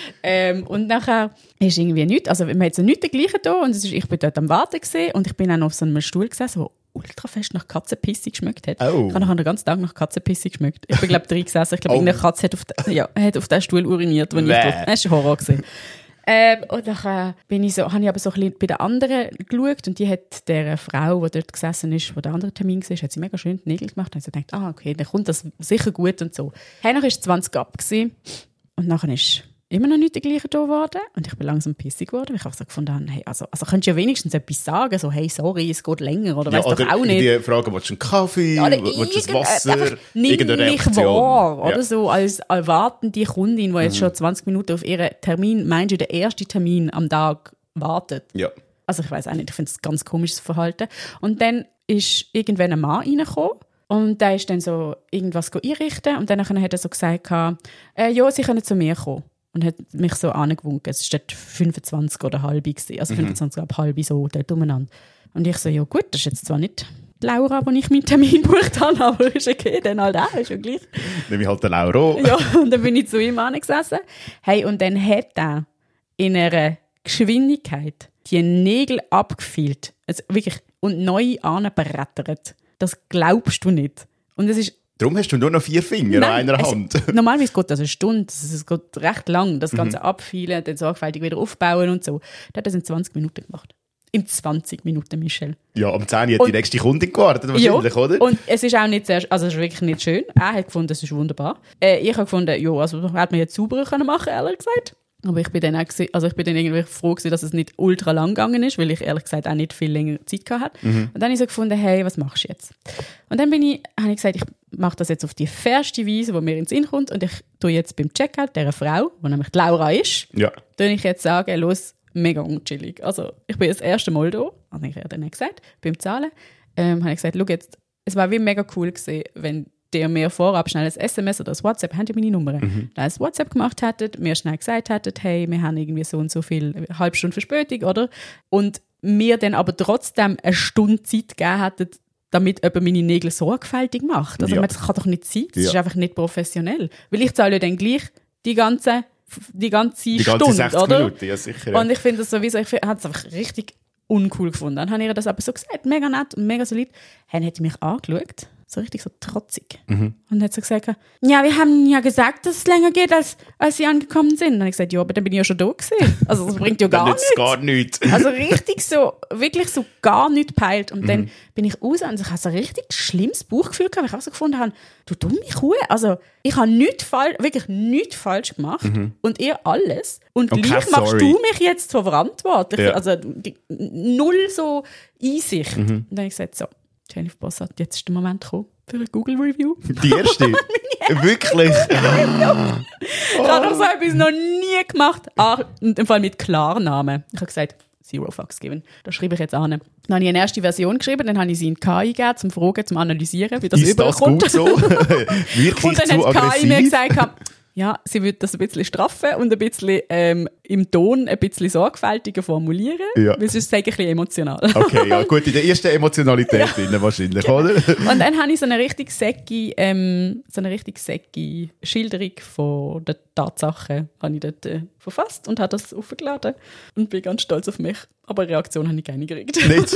Ähm, und nachher ist irgendwie nichts, also man hat so nichts dergleichen da und es ist, ich bin dort am Warten gesehen und ich bin auch noch auf so einem Stuhl gesessen, wo ultra fest nach Katzenpisse geschmeckt hat. Oh. Ich habe nachher den ganzen Tag nach Katzenpisse geschmeckt. Ich bin, glaube ich, drin gesessen. Ich glaube, Oh. irgendeine Katze hat auf, den, ja, hat auf den Stuhl uriniert, wenn ich Bäh. drauf... Das war ein Horror gewesen. Ähm, und dann bin ich so, habe ich aber so ein bisschen bei der anderen geschaut und die hat der Frau, die dort gesessen ist, wo der andere Termin war, hat sie mega schön die Nägel gemacht und ich gedacht, ah, okay, dann kommt das sicher gut und so. Hey, nachher war es zwanzig ab gewesen, und nachher ist immer noch nicht der gleiche da geworden und ich bin langsam pissig geworden, weil ich auch so gefunden habe, hey, also, also könntest du ja wenigstens etwas sagen, so, hey, sorry, es geht länger oder Ja, weiss oder doch auch nicht. die Frage, willst du einen Kaffee, Oder willst du ein irgend- Wasser, einfach nimm irgendeine mich Reaktion. wahr, oder Ja. so, als erwartende Kundin, die jetzt Mhm. schon zwanzig Minuten auf ihren Termin, meinst du, der erste Termin am Tag wartet. Ja. Also ich weiß auch nicht, ich finde es ein ganz komisches Verhalten. Und dann ist irgendwann ein Mann reingekommen und der ist dann so irgendwas einrichten und dann hat er so gesagt, äh, ja, sie können zu mir kommen. Und hat mich so angewunken. Es war dort fünfundzwanzig oder halb gewesen, also fünfundzwanzig ab halb so dort umeinander. Und ich so, ja gut, das ist jetzt zwar nicht die Laura, wo ich meinen Termin gebucht habe, aber ist okay, dann halt auch, ist ja gleich. Nehme ich halt den Lauro. Ja, und dann bin ich zu ihm angesessen. Hey, und dann hat er in einer Geschwindigkeit die Nägel abgefeilt. Also wirklich, und neu angebrettert. Das glaubst du nicht. Und es ist Darum hast du nur noch vier Finger Nein, an einer es- Hand. Normalerweise geht das eine Stunde, es geht recht lang, das Ganze abfeilen, dann sorgfältig wieder aufbauen und so. Der hat das in zwanzig Minuten gemacht. In zwanzig Minuten, Michelle. Ja, am zehn hat Und- die nächste Kundin gewartet, wahrscheinlich, ja, oder? und es ist auch nicht sehr, also es ist wirklich nicht schön. Er hat gefunden, es ist wunderbar. Äh, ich habe gefunden, ja, also hätte man jetzt sauberer können machen, ehrlich gesagt. Aber ich bin dann auch gese- also ich bin dann irgendwie froh gewesen, dass es nicht ultra lang gegangen ist, weil ich ehrlich gesagt auch nicht viel länger Zeit gehabt hatte. Und dann habe ich so gefunden, hey, was machst du jetzt? Und dann bin ich, habe ich gesagt, ich mache das jetzt auf die fairste Weise, die mir in den Sinn kommt und ich tue jetzt beim Checkout dieser Frau, die nämlich die Laura ist, Ja. tue ich jetzt sagen, los, mega unchillig. Also ich bin das erste Mal da, habe ich ja dann gesagt, beim Zahlen, ähm, habe ich gesagt, schau jetzt, es war wie mega cool gewesen, wenn der mir vorab schnell ein S M S oder ein WhatsApp, haben die meine Nummer, mhm. ein WhatsApp gemacht hättet, mir schnell gesagt hättet, hey, wir haben irgendwie so und so viel, eine halbe Stunde Verspätung, oder? Und mir dann aber trotzdem eine Stunde Zeit gegeben hättet, damit jemand meine Nägel sorgfältig macht. Also Ja. das kann doch nicht sein, das Ja. ist einfach nicht professionell. Weil ich zahle ja dann gleich die ganze, die ganze Die ganze Stunde, sechzig oder? Minuten, ja sicher. Ja. Und ich finde das sowieso, ich habe es einfach richtig uncool gefunden. Dann habe ich ihr das aber so gesagt, mega nett und mega solid. Dann hat sie mich angeschaut, so richtig so trotzig. Mhm. Und hat so gesagt, ja, wir haben ja gesagt, dass es länger geht, als, als sie angekommen sind. Und dann habe ich gesagt, ja, aber dann bin ich ja schon da gewesen. Also das bringt ja gar nichts. gar nichts. Also richtig so, wirklich so gar nichts gepeilt. Und mhm. dann bin ich raus und ich habe so ein richtig schlimmes Bauchgefühl gehabt, weil ich auch so gefunden habe, du dumme Kuh, also ich habe nichts falsch, wirklich nichts falsch gemacht mhm. und ihr alles. Und okay, gleich machst sorry. du mich jetzt so verantwortlich. Ja. Also die, null so Einsicht. Mhm. Und dann habe ich gesagt, so, Jennifer Bossart, jetzt ist der Moment gekommen für eine Google-Review. Die erste? Wirklich? Ja. Ich habe doch so etwas noch nie gemacht. Ah, im Fall mit Klarnamen. Ich habe gesagt, Zero Fucks given. Das schreibe ich jetzt an. Dann habe ich eine erste Version geschrieben, dann habe ich sie in K I gegeben, zum Fragen, zum Analysieren, wie das ist überkommt. Ist das gut so? Wirklich und dann zu hat K I aggressiv? mir gesagt, ja, sie wird das ein bisschen straffen und ein bisschen ähm, im Ton ein bisschen sorgfältiger formulieren, ja. weil sonst sage ich ein bisschen emotional. Okay, ja gut, in der ersten Emotionalität ja. drin wahrscheinlich, genau. oder? Und dann habe ich so eine richtig säcki, ähm, so eine richtig säcki Schilderung von den Tatsachen habe ich dort äh, verfasst und habe das aufgeladen und bin ganz stolz auf mich. Aber eine Reaktion habe ich keine gekriegt. Nicht?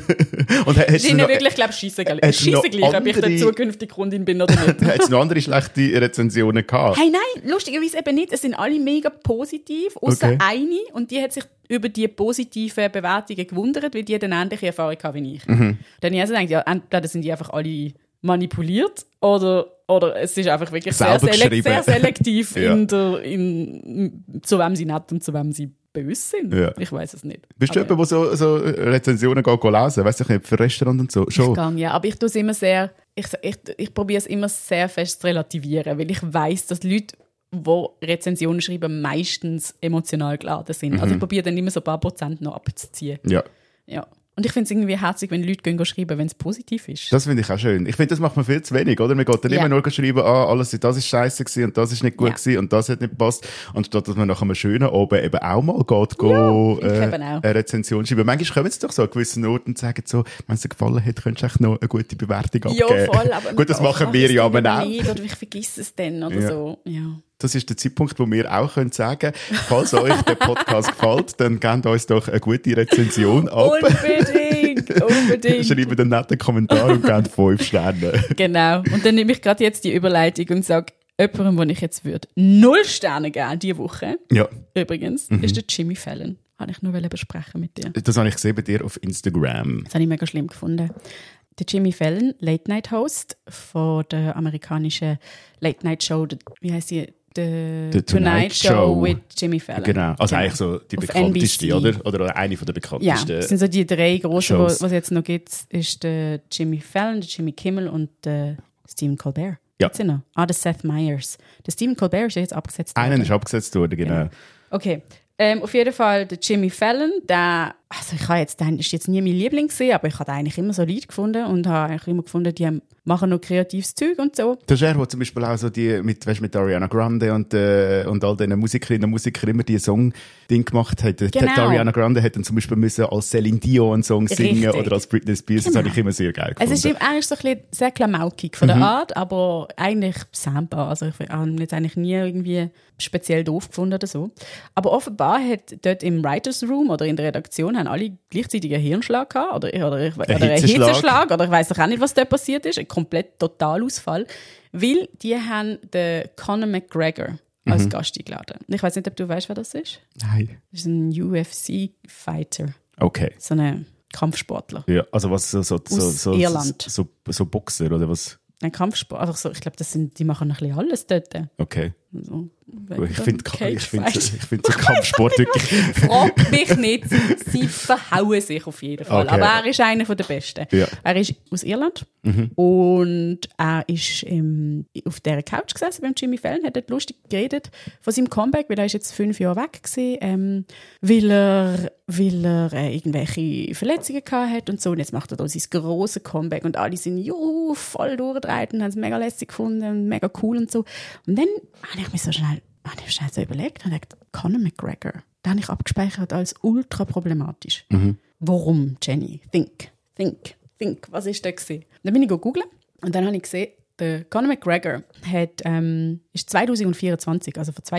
und hast sie sind wirklich, glaube ich, scheisse gleich, ob ich der zukünftige Kundin bin oder nicht. Hat es noch andere schlechte Rezensionen gehabt? Hey, nein, lustigerweise eben nicht. Es sind alle mega positiv, außer okay. eine. Und die hat sich über die positiven Bewertungen gewundert, weil die eine ähnliche Erfahrung hatte wie ich. Mhm. Dann habe ich also gedacht, ja, entweder sind die einfach alle manipuliert oder, oder es ist einfach wirklich sehr, selek- sehr selektiv, ja. in der, in, zu wem sie nett und zu wem sie böse sind. Ja. Ich weiß es nicht. Bist du jemand, der so, so Rezensionen geht lesen? Weißt du nicht, für Restaurant und so? Schon. Ich kann, ja, aber ich tue es immer sehr, ich, ich, ich probiere es immer sehr fest zu relativieren, weil ich weiss, dass Leute, die Rezensionen schreiben, meistens emotional geladen sind. Mhm. Also ich probiere dann immer so ein paar Prozent noch abzuziehen. Ja. Ja. Und ich finde es irgendwie herzig, wenn Leute gehen schreiben, wenn es positiv ist. Das finde ich auch schön. Ich finde, das macht man viel zu wenig, oder? Man geht dann yeah. immer nur schreiben, ah, alles, das ist scheiße gewesen und das ist nicht gut yeah. gewesen und das hat nicht gepasst. Anstatt dass man nach einem schönen oben eben auch mal geht, ja, go, äh, eine Rezension schreiben. Manchmal kommen sie doch so an gewissen Orten und sagen so, wenn es dir gefallen hat, könntest du echt noch eine gute Bewertung abgeben. Ja, voll. Aber gut, das machen wir ja aber auch. Nicht, oder ich vergesse es dann oder ja. so. Ja. Das ist der Zeitpunkt, wo wir auch können sagen können, falls euch der Podcast gefällt, dann gebt uns doch eine gute Rezension ab. Unbedingt, unbedingt. Schreibt einen netten Kommentar und gebt fünf Sterne. Genau. Und dann nehme ich gerade jetzt die Überleitung und sage, jemandem, den ich jetzt würde, null Sterne geben diese Woche, ja. übrigens, mhm. ist der Jimmy Fallon. Habe ich nur besprechen mit dir. Das habe ich gesehen bei dir auf Instagram. Das habe ich mega schlimm gefunden. Der Jimmy Fallon, Late-Night-Host von der amerikanischen Late-Night-Show, wie heisst die? The, The Tonight, Tonight Show, Show with Jimmy Fallon. Genau, also genau. eigentlich so die bekannteste, oder? Oder eine von der bekanntesten. Ja, das sind so die drei großen, was es jetzt noch gibt, ist der Jimmy Fallon, der Jimmy Kimmel und der Stephen Colbert. Ja. Noch? Ah, der Seth Meyers. Der Stephen Colbert ist ja jetzt abgesetzt worden. Einen ist abgesetzt worden, genau. genau. Okay. Ähm, auf jeden Fall der Jimmy Fallon, der, also ich habe jetzt, der ist jetzt nie mein Liebling gewesen, aber ich habe eigentlich immer so Leute gefunden und habe eigentlich immer gefunden, die haben, machen noch kreatives Zeug und so. Das ist er, der zum Beispiel auch so die, mit, weißt, mit Ariana Grande und, äh, und all diesen Musikerinnen und Musikern immer die Song-Ding gemacht hat. Genau. Die Ariana Grande hat dann zum Beispiel müssen als Celine Dion einen Song singen Richtig. Oder als Britney Spears. Genau. Das habe ich immer sehr geil gefunden. Es ist eigentlich so ein bisschen sehr klamaukig von der mhm. Art, aber eigentlich sambar. Also ich habe jetzt eigentlich nie irgendwie speziell doof gefunden oder so. Aber offenbar hat dort im Writers Room oder in der Redaktion haben alle gleichzeitig einen Hirnschlag gehabt oder, oder, oder, oder einen Hitzeschlag. Hitzeschlag oder ich weiss doch auch nicht, was dort passiert ist. Ein komplett Totalausfall. Weil die haben den Conor McGregor als mhm. Gast eingeladen. Ich weiss nicht, ob du weißt, wer das ist. Nein. Das ist ein U F C-Fighter. Okay. So ein Kampfsportler. Ja, also was so, so, Aus so, so, Irland. So, so, so Boxer oder was? Ein Kampfsport, also so, ich glaube, das sind, die machen ein bisschen alles dort. Okay. So, ich finde ich find, ich find so Kampfsport wirklich... Frag mich nicht, sie verhauen sich auf jeden Fall. Okay. Aber er ist einer der Besten. Ja. Er ist aus Irland mhm. und er ist ähm, auf dieser Couch gesessen beim Jimmy Fallon, hat dort lustig geredet von seinem Comeback, weil er ist jetzt fünf Jahre weg gewesen, ähm, weil er, weil er äh, irgendwelche Verletzungen gehabt hat und so. Und jetzt macht er da sein grosses Comeback und alle sind juhu, voll durchgedreht und haben es mega lässig gefunden und mega cool und so. Und dann habe ich mir so schnell, habe ich schnell so überlegt und dachte, Conor McGregor, den habe ich abgespeichert als ultra problematisch. Mhm. Warum, Jenny? Think, think, think. Was ist das gewesen? Dann bin ich googeln und dann habe ich gesehen, der Conor McGregor hat, ähm, ist zwanzig vierundzwanzig, also vor zwei Jahren,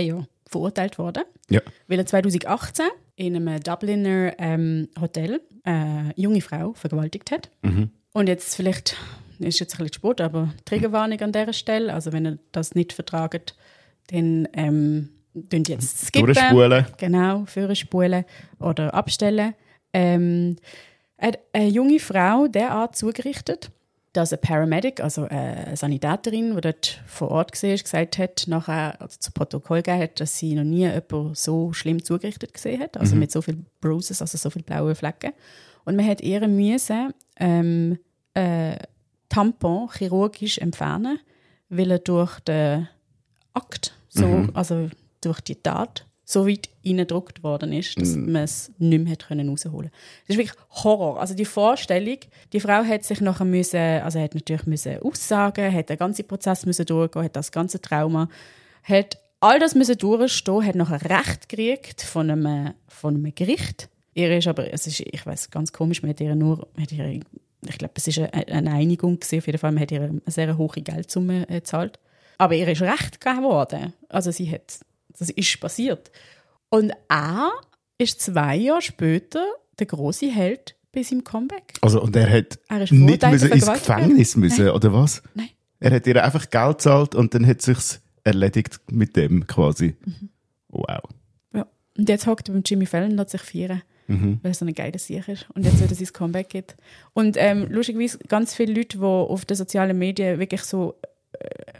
verurteilt worden, Ja. weil er zwanzig achtzehn in einem Dubliner ähm, Hotel eine junge Frau vergewaltigt hat. Mhm. Und jetzt vielleicht, ist jetzt ein bisschen Sport, aber Triggerwarnung an dieser Stelle, also wenn ihr das nicht vertragt, dann ähm, könnt ihr jetzt skippen. Durchspulen. Genau, vorspulen oder abstellen. Ähm, eine, eine junge Frau derart zugerichtet, dass ein Paramedic, also eine Sanitäterin, die dort vor Ort war, gesagt hat, nachher also zu Protokoll gegeben hat, dass sie noch nie jemanden so schlimm zugerichtet gesehen hat, also mhm. mit so vielen Bruises, also so vielen blauen Flecken. Und man hat ihr müssen ähm, äh, Tampon chirurgisch entfernen, weil er durch den Akt, so, mhm. also durch die Tat, so weit reingedrückt worden ist, dass mm. man es nicht mehr rausholen konnte. Das ist wirklich Horror. Also die Vorstellung, die Frau hat sich nachher müssen, also hat natürlich müssen aussagen, hat den ganzen Prozess müssen durchgehen, hat das ganze Trauma, hat all das müssen durchstehen, hat nachher Recht gekriegt von einem, von einem Gericht. Ihr ist aber, es ist, ich weiss, ganz komisch, man hat ihr nur, hat ihr, ich glaube, es war eine, eine Einigung gewesen, auf jeden Fall, man hat ihr eine sehr hohe Geldsumme gezahlt. Aber ihr ist Recht gegeben worden. Also sie hat Das ist passiert. Und er ist zwei Jahre später der grosse Held bei seinem Comeback. Also, und er hat er ist nicht müssen ins Gefängnis müssen, Nein. oder was? Nein. Er hat ihr einfach Geld gezahlt und dann hat es sich erledigt mit dem quasi. Mhm. Wow. Ja. Und jetzt hockt er beim Jimmy Fallon und lässt sich feiern, mhm. weil er so eine geile Sieg ist. Und jetzt wieder sein Comeback gibt. Und ähm, lustigerweise ganz viele Leute, die auf den sozialen Medien wirklich so äh,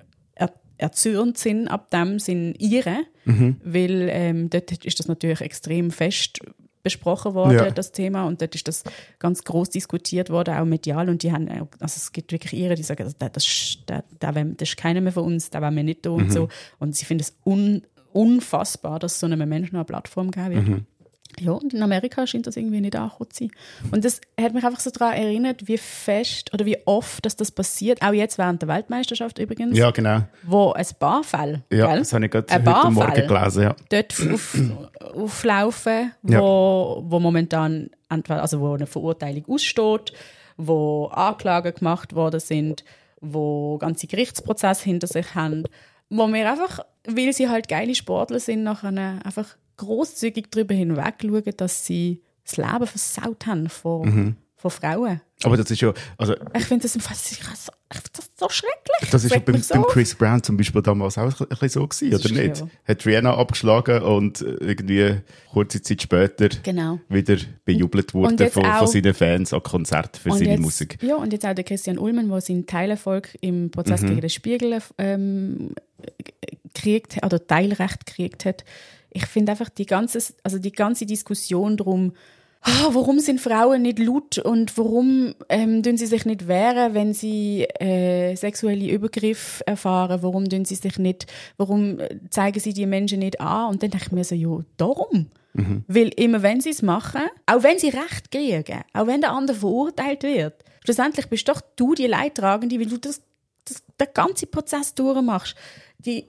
erzürnt sind ab dem, sind ihre, mhm. weil ähm, dort ist das natürlich extrem fest besprochen worden, ja. das Thema, und dort ist das ganz groß diskutiert worden, auch medial, und die haben, also es gibt wirklich ihre, die sagen, also, das, das, das, das ist keiner mehr von uns, da wollen wir nicht da und mhm. so, und sie finden es un, unfassbar, dass so einem Menschen noch eine Plattform geben wird. Mhm. Ja, und in Amerika scheint das irgendwie nicht angekommen zu sein. Und das hat mich einfach so daran erinnert, wie fest oder wie oft dass das passiert. Auch jetzt während der Weltmeisterschaft übrigens. Ja, genau. Wo ein paar Fälle, ja, gell? Das habe ich gerade heute Morgen gelesen. Ja. Dort auf, auflaufen, wo, ja. wo momentan entweder, also wo eine Verurteilung aussteht, wo Anklagen gemacht worden sind, wo ganze Gerichtsprozesse hinter sich haben, wo wir einfach, weil sie halt geile Sportler sind, nachher einfach grosszügig darüber hinweg schauen, dass sie das Leben versaut haben von, mhm. von Frauen. Aber das ist ja... Also, ich finde das, das, das so schrecklich. Das ist ja beim, so. beim Chris Brown zum Beispiel damals auch ein bisschen so gewesen, das oder nicht? Ja. Hat Rihanna abgeschlagen und irgendwie kurze Zeit später genau. wieder bejubelt wurde von, von seinen Fans an Konzerten für seine jetzt, Musik. Ja, und jetzt auch der Christian Ullmann, der seinen Teilerfolg im Prozess mhm. gegen den Spiegel ähm, gekriegt, oder Teilrecht gekriegt hat. Ich finde einfach die ganze, also die ganze Diskussion darum, ah, warum sind Frauen nicht laut und warum ähm, tun sie sich nicht wehren, wenn sie äh, sexuelle Übergriffe erfahren, warum tun sie sich nicht, warum zeigen sie die Menschen nicht an? Und dann denke ich mir so, ja, darum. Mhm. Weil immer wenn sie es machen, auch wenn sie Recht kriegen, auch wenn der andere verurteilt wird, schlussendlich bist doch du die Leidtragende, weil du das, das, den ganzen Prozess durchmachst. Die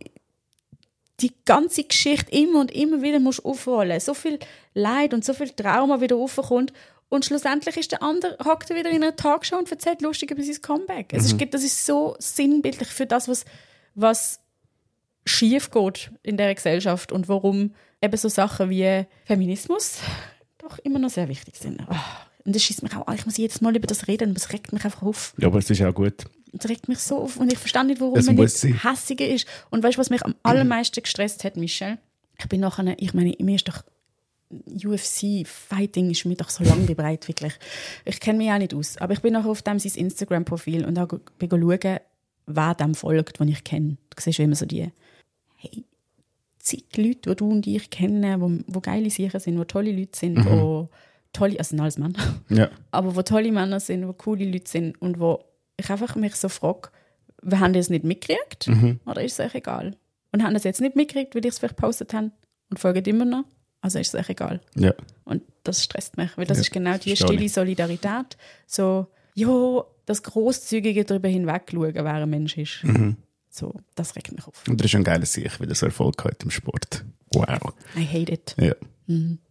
die ganze Geschichte immer und immer wieder musst aufrollen. So viel Leid und so viel Trauma wieder aufkommt. Und schlussendlich ist der andere, hockt er wieder in einer Talkshow und erzählt lustig über sein Comeback. Mhm. Es ist, das ist so sinnbildlich für das, was, was schief geht in dieser Gesellschaft und warum eben so Sachen wie Feminismus doch immer noch sehr wichtig sind. Oh, und das schießt mich auch an. Ich muss jedes Mal über das reden und es regt mich einfach auf. Ja, aber es ist auch gut. Das regt mich so auf und ich verstehe nicht, warum es man nicht sein. hässiger ist. Und weißt du, was mich am allermeisten gestresst hat, Michelle? Ich bin nachher, ich meine, mir ist doch U F C-Fighting ist mir doch so lang wie breit, wirklich. Ich kenne mich auch nicht aus, aber ich bin nachher auf dem sein Instagram-Profil und habe schauen, wer dem folgt, den ich kenne. Du siehst immer so die, hey, zig Leute, die du und ich kennen, die geile Sachen sind, die tolle Leute sind, mhm. wo tolle, also sind alles Männer, ja. aber wo tolle Männer sind, wo coole Leute sind und wo ich einfach mich so frage, wir haben das nicht mitgekriegt mhm. oder ist es euch egal? Und haben das jetzt nicht mitgekriegt, weil ich es vielleicht gepostet habe und folgen immer noch, also ist es euch egal. Ja. Und das stresst mich, weil das ja, ist genau die stille Solidarität. So, ja, das grosszügige darüber hinweg schauen, wer ein Mensch ist. Mhm. So, das regt mich auf. Und das ist ein geiles Sieg, weil er so Erfolg hat im Sport. Wow. I hate it. Ja. Mhm.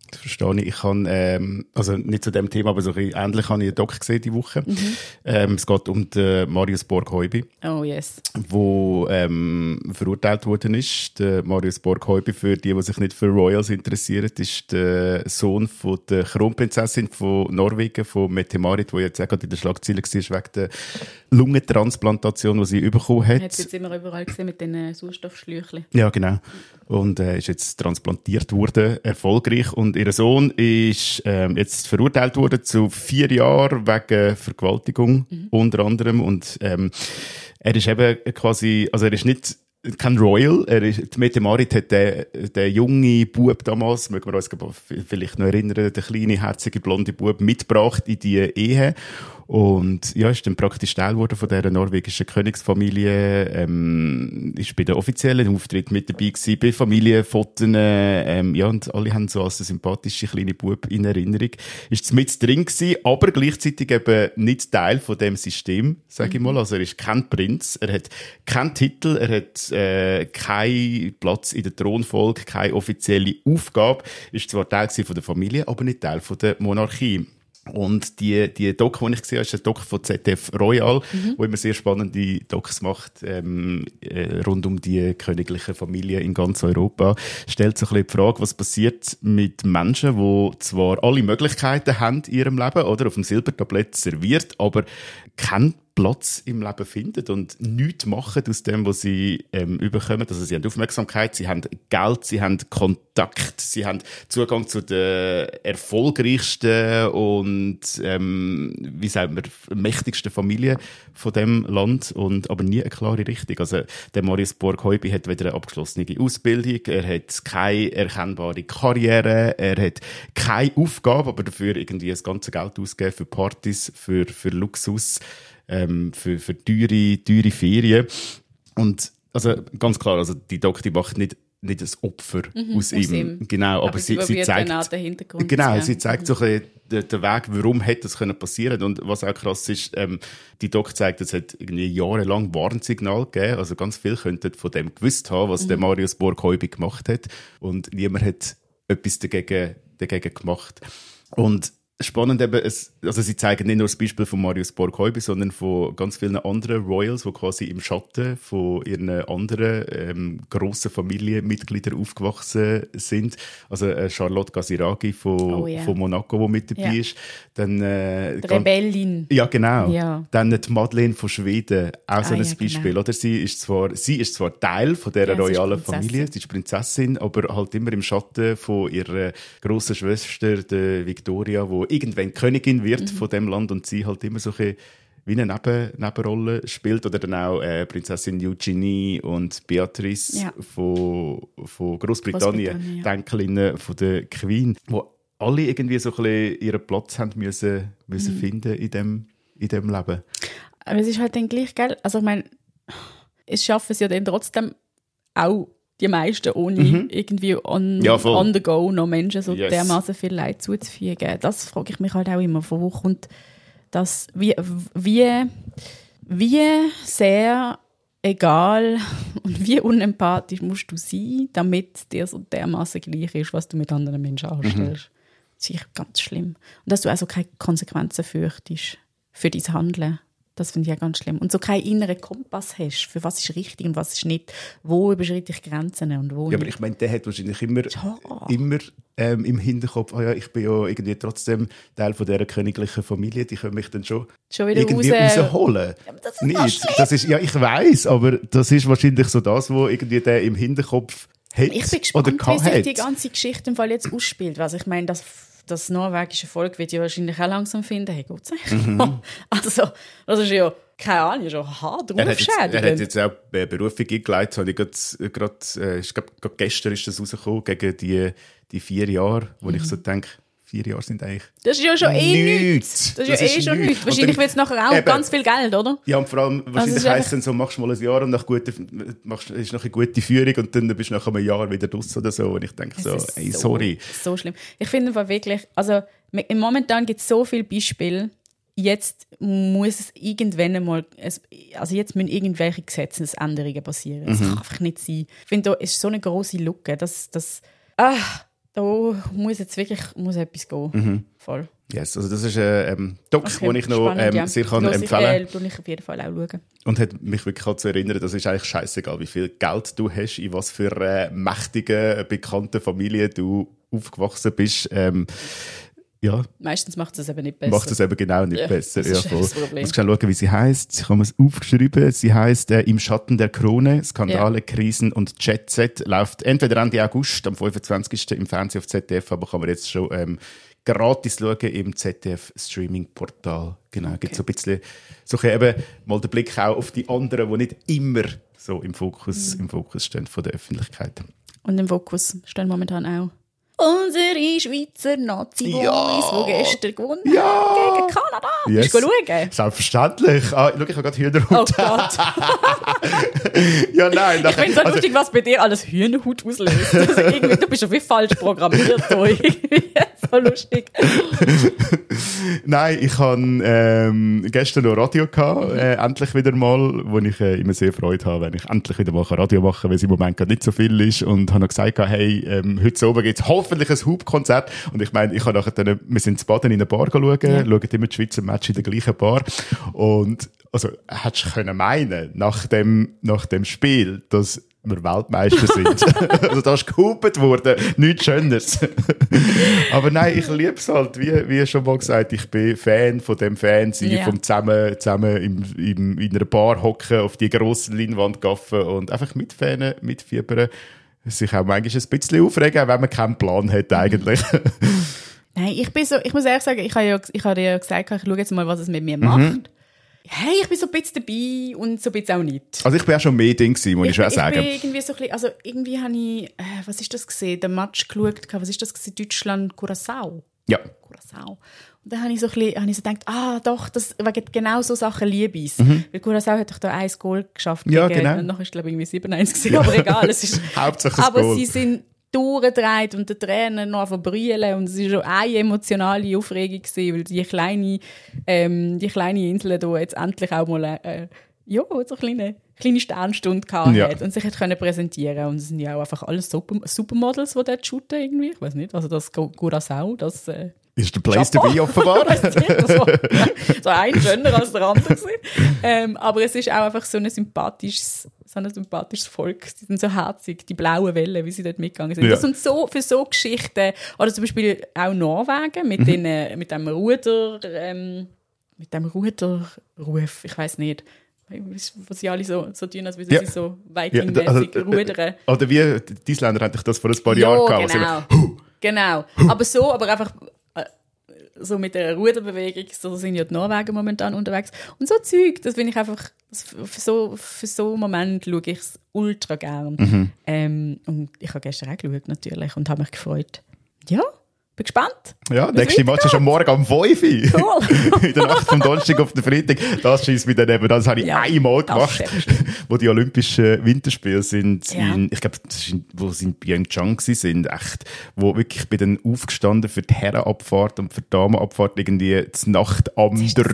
Das verstehe ich. Ich habe, ähm, also nicht zu dem Thema, aber so ein bisschen ähnlich habe ich einen Doc gesehen diese Woche. Mhm. Ähm, es geht um den Marius Borg-Heubi. Oh yes. Wo ähm, verurteilt worden ist. Der Marius Borg-Heubi, für die, die sich nicht für Royals interessieren, ist der Sohn von der Kronprinzessin von Norwegen, von Mette-Marit, die jetzt auch gerade in der Schlagzeile war, wegen der Lungentransplantation, die sie bekommen hat. Hat sie jetzt immer überall gesehen mit den Sauerstoffschläuchen. Ja, genau. Und er äh, ist jetzt transplantiert worden, erfolgreich. Und ihr Sohn ist ähm, jetzt verurteilt worden zu vier Jahren wegen Vergewaltigung, mhm. unter anderem. Und ähm, er ist eben quasi, also er ist nicht kein Royal. Er ist, die Mette-Marit hat den, den jungen Bub damals, mögen wir uns vielleicht noch erinnern, den kleinen, herzige, blonde Bub mitgebracht in die Ehe. Und ja, ist dann praktisch Teil geworden von dieser norwegischen Königsfamilie, ähm, ist bei den offiziellen Auftritten mit dabei gewesen, bei Familienfotos, ähm, ja, und alle haben so als einen sympathischen kleinen Bub in Erinnerung. Ist mit drin gewesen, aber gleichzeitig eben nicht Teil von dem System, sage ich mal. Also er ist kein Prinz, er hat keinen Titel, er hat äh, keinen Platz in der Thronfolge, keine offizielle Aufgabe, ist zwar Teil gewesen von der Familie, aber nicht Teil von der Monarchie. Und die, die Doc, die ich gesehen habe, ist ein Doc von Z D F Royal, mhm. wo immer sehr spannende Docs macht, ähm, äh, rund um die königliche Familie in ganz Europa. Stellt sich ein bisschen die Frage, was passiert mit Menschen, die zwar alle Möglichkeiten haben in ihrem Leben, oder auf dem Silbertablett serviert, aber keinen Platz im Leben finden und nichts machen aus dem, was sie ähm, überkommen. Also sie haben Aufmerksamkeit, sie haben Geld, sie haben Kontakt, sie haben Zugang zu den erfolgreichsten und ähm, wie sagen wir, mächtigsten Familien von dem Land, und aber nie eine klare Richtung. Also der Marius Borg-Heubi hat weder eine abgeschlossene Ausbildung, er hat keine erkennbare Karriere, er hat keine Aufgabe, aber dafür irgendwie das ganze Geld ausgeben für Partys, für, für Luxus, ähm, für, für teure, teure Ferien. Und also ganz klar, also die Doc, die macht nicht nicht ein Opfer mhm, aus, aus ihm. ihm. Genau, aber, aber sie, sie zeigt den Hintergrund. Genau, ja. sie zeigt so ein bisschen den Weg, warum hätte das können passieren. Und was auch krass ist, ähm, die Doc zeigt, es hat irgendwie jahrelang Warnsignal gegeben. Also ganz viel könnten von dem gewusst haben, was mhm. der Marius Borg-Heubi gemacht hat. Und niemand hat etwas dagegen, dagegen gemacht. Und spannend eben, es, also sie zeigen nicht nur das Beispiel von Marius Borg-Heubi, sondern von ganz vielen anderen Royals, die quasi im Schatten von ihren anderen ähm, grossen Familienmitgliedern aufgewachsen sind. Also äh, Charlotte Casiraghi von, oh, yeah. von Monaco, die mit dabei ja. ist. Dann, äh, die Rebellin. Ja, genau. Ja. Dann die Madeleine von Schweden, auch ah, so ein ja, Beispiel. Genau. Oder? Sie, ist zwar, sie ist zwar Teil von dieser ja, royalen Familie, sie ist Prinzessin, aber halt immer im Schatten von ihrer grossen Schwester, der Victoria, die irgendwann Königin wird mhm. von dem Land und sie halt immer so ein wie eine Neben- Nebenrolle spielt. Oder dann auch äh, Prinzessin Eugenie und Beatrice ja. von, von Großbritannien, ja. Denkelinnen von der Queen, wo alle irgendwie so ein bisschen ihren Platz haben müssen, müssen mhm. finden in dem, in dem Leben. Aber es ist halt dann gleich, gell? Also ich meine, es schaffen es ja dann trotzdem auch die meisten ohne mhm. irgendwie on, ja, on the go noch Menschen so yes. dermaßen viel Leid zuzufügen. Das frage ich mich halt auch immer, von wo kommt das, wie, wie, wie sehr egal und wie unempathisch musst du sein, damit dir so dermaßen gleich ist, was du mit anderen Menschen anstellst. Mhm. Das ist sicher ganz schlimm. Und dass du also keine Konsequenzen fürchtest für dein Handeln. Das finde ich ja ganz schlimm. Und so keinen inneren Kompass hast, für was ist richtig und was ist nicht. Wo überschreite ich Grenzen und wo Ja, nicht. aber ich meine, der hat wahrscheinlich immer, ja. immer ähm, im Hinterkopf, oh ja, ich bin ja irgendwie trotzdem Teil von dieser königlichen Familie, die können mich dann schon, schon wieder irgendwie raus... rausholen. Ja, das ist nicht. Das ist, ja, ich weiss, aber das ist wahrscheinlich so das, was irgendwie der im Hinterkopf hat. Ich bin gespannt, wie sich die ganze Geschichte im Fall jetzt ausspielt. Also ich meine, das das norwegische Volk wird ja wahrscheinlich auch langsam finden, hey Gott sei Dank. Mhm. Also, das ist ja, keine Ahnung, schon hart draufschädigend. Er hat jetzt auch eine Berufung eingeleitet, habe ich gerade, gerade, äh, ich glaube, gerade gestern ist das rausgekommen, gegen die, die vier Jahre, wo mhm. ich so denke, vier Jahre sind eigentlich Das ist ja schon eh nichts. Das ist das ja ist eh schon nichts. Wahrscheinlich wird es nachher auch eben, ganz viel Geld, oder? Ja, und vor allem, wahrscheinlich also heisst es dann so, machst du mal ein Jahr und nach guter, machst, ist noch eine gute Führung und dann bist du nach einem Jahr wieder raus oder so. Und ich denke so, ey, so, sorry. So schlimm. Ich finde einfach wirklich, also momentan gibt es so viele Beispiele, jetzt muss es irgendwann einmal, also jetzt müssen irgendwelche Gesetzesänderungen passieren. Das mhm. kann einfach nicht sein. Ich finde, da ist so eine grosse Lücke, dass, dass ah, oh, muss jetzt wirklich muss etwas gehen. Mhm. Voll. Yes, also das ist ein ähm, Doc, Okay, den ich noch spannend, ähm, ja. sehr kann Los empfehlen ich, äh, ich auf jeden Fall auch schauen. Und hat mich wirklich auch zu erinnern, das ist eigentlich scheißegal, wie viel Geld du hast, in was für äh, mächtige, bekannte Familie du aufgewachsen bist. Ähm, ja, Meistens macht es eben nicht besser. macht es eben genau nicht Ja, besser. das ist Ja, voll. das Problem. Ich muss schnell schauen, wie sie heisst. Ich habe es aufgeschrieben. Sie heisst äh, «Im Schatten der Krone. Skandale, Ja. Krisen und Jet-Set». Läuft entweder Ende August, am fünfundzwanzigsten im Fernsehen auf Z D F, aber kann man jetzt schon ähm, gratis schauen im Z D F-Streaming-Portal. Genau, okay. Gibt so ein bisschen so ein eben mal den Blick auch auf die anderen, die nicht immer so im Fokus, mhm. im Fokus stehen von der Öffentlichkeit. Und im Fokus stehen momentan auch unsere Schweizer Nazi-Boys, Ja. die gestern gewonnen Ja. haben gegen Kanada. Yes. Bist du schauen? Selbstverständlich. Ah, schau, ich habe gerade Hühnerhaut. Oh Gott. Ja, nein. Ich finde es so lustig, was bei dir alles Hühnerhaut auslöst. Also irgendwie, du bist schon wie falsch programmiert. So, irgendwie. So lustig. Nein, ich hatte ähm, gestern noch Radio gehabt, äh, endlich wieder mal, wo ich äh, immer sehr Freude habe, wenn ich endlich wieder mal Radio machen kann, weil es im Moment gerade nicht so viel ist. Und habe noch gesagt, hey, ähm, heute oben gibt es hoffentlich ein Hubkonzert. Und ich meine, ich habe nachher dann, wir sind zu Baden in einer Bar schauen, ja. schauen immer die Schweizer Match in der gleichen Bar. Und also hättest du können meinen, nach dem, nach dem Spiel, dass wir Weltmeister sind. Also da ist gehupt worden, nichts Schöneres. Aber nein, ich liebe es halt, wie, wie schon mal gesagt, ich bin Fan von dem Fansein, Ja. vom zusammen, zusammen im, im, in einer Bar hocken, auf die grosse Leinwand gaffen und einfach mitfanen, mitfiebern, sich auch manchmal ein bisschen aufregen, wenn man keinen Plan hat eigentlich. Nein, ich bin so, ich muss ehrlich sagen, ich habe ja, ich habe dir ja gesagt, ich schaue jetzt mal, was es mit mir macht. Mhm. Hey, ich bin so ein bisschen dabei und so ein bisschen auch nicht. Also ich bin auch schon mehr Ding gewesen, muss ich, ich schon ich sagen. bin irgendwie so ein bisschen, also irgendwie habe ich, äh, was ist das gesehen, den Match geschaut, was ist das gesehen, Deutschland, Curaçao. Ja. Curaçao. Und dann habe ich so ein bisschen, habe ich so gedacht, ah doch, das, wegen genau so Sachen liebe ich. Mhm. Weil Curaçao hat doch da ein Goal geschafft. Ja, gegen, genau. Und nachher ist, glaube ich, irgendwie sieben eins gewesen, aber egal. Es ist, Hauptsache das aber Goal. sie sind durchgedreht und der Trainer noch verbrüllen und es war schon eine emotionale Aufregung gewesen, weil die kleine, ähm, die kleine Insel da jetzt endlich auch mal äh, ja, so eine kleine, kleine Sternstunde gehabt Ja. hat und sich hat können präsentieren. Und es sind ja auch einfach alles Super, Supermodels, die dort shooten irgendwie. Ich weiß nicht, also das Curaçao, das äh, Ist der Place to be offenbar? Weiss nicht, das war so ein schöner als der andere. ähm, aber es ist auch einfach so ein sympathisches, so ein sympathisches Volk. Die sind so herzig, die blauen Wellen, wie sie dort mitgegangen sind. Ja. Das sind so, für so Geschichten, oder zum Beispiel auch Norwegen mit, mhm. den, äh, mit dem Ruder, ähm, mit dem Ruderruf, ich weiss nicht. Was sie alle so, so tun, als würden Ja. sie so Ja, vikingmäßig also, rudern. Oder wie, die Isländer hatten das vor ein paar Ja, Jahren gehabt. genau. Also, Genau. Aber so, aber einfach äh, so mit der Ruderbewegung, so sind ja die Norwegen momentan unterwegs. Und so Zeug, das finde ich einfach, das, für so für so einen Moment schaue ich es ultra gern. Mhm. Ähm, und ich habe gestern auch geschaut, natürlich, und habe mich gefreut. Ja, bin gespannt. Ja, nächste Match ist am Morgen um fünf Uhr. Cool. In der Nacht vom Donnerstag auf den Freitag. Das schießt mich dann eben. Das habe ich Ja, einmal das gemacht, wo die Olympischen Winterspiele sind. Ja. In, ich glaube, das ist in, wo sie in Pyeongchang sind, echt, wo wirklich, ich bin dann aufgestanden für die Herrenabfahrt und für die Damenabfahrt irgendwie die Nacht am drei.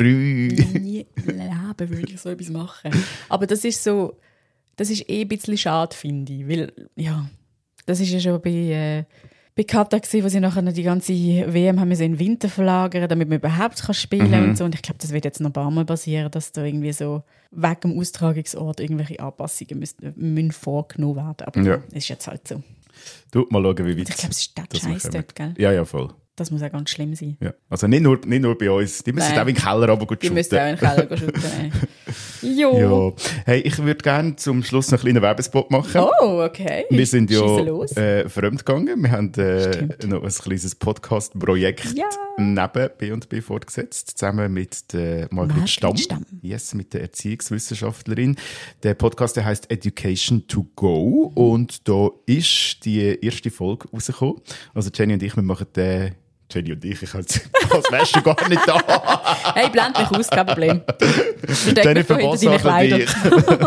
Nie im Leben würde ich so etwas machen. Aber das ist so, das ist eh ein bisschen schade, finde ich. Weil, ja, das ist ja schon bei, äh, bei Katar gewesen, wo sie nachher die ganze W M haben in den Winter verlagern, damit man überhaupt kann spielen kann Mhm. und so. Und ich glaube, das wird jetzt noch ein paar Mal passieren, dass da irgendwie so wegen dem Austragungsort irgendwelche Anpassungen müssen, müssen vorgenommen werden. Aber Ja. es ist jetzt halt so. Du, mal schauen, wie weit Ich glaube, es ist der das Scheiß noch dort, gell? Ja, ja, voll. Das muss auch ganz schlimm sein. Ja. Also nicht nur, nicht nur bei uns. Die müssen Nein. auch in den Keller aber gut Die müssen auch in den Keller gehen shooten. Jo. Ja. Hey, ich würde gerne zum Schluss noch einen kleinen Werbespot machen. Oh, okay. Wir sind ja Schiessen los. äh, fremdgegangen. Wir haben äh, Stimmt. noch ein kleines Podcast-Projekt Ja. neben B und B fortgesetzt, zusammen mit der Margret Margret Stamm. Stamm. Yes, mit der Erziehungswissenschaftlerin. Der Podcast, der heisst Education to Go. Und da ist die erste Folge rausgekommen. Also Jenny und ich, wir machen den Jenny und ich, ich als, als wärst du gar nicht da. Hey, blend mich aus, kein Problem. Jennifer Bossart und ich.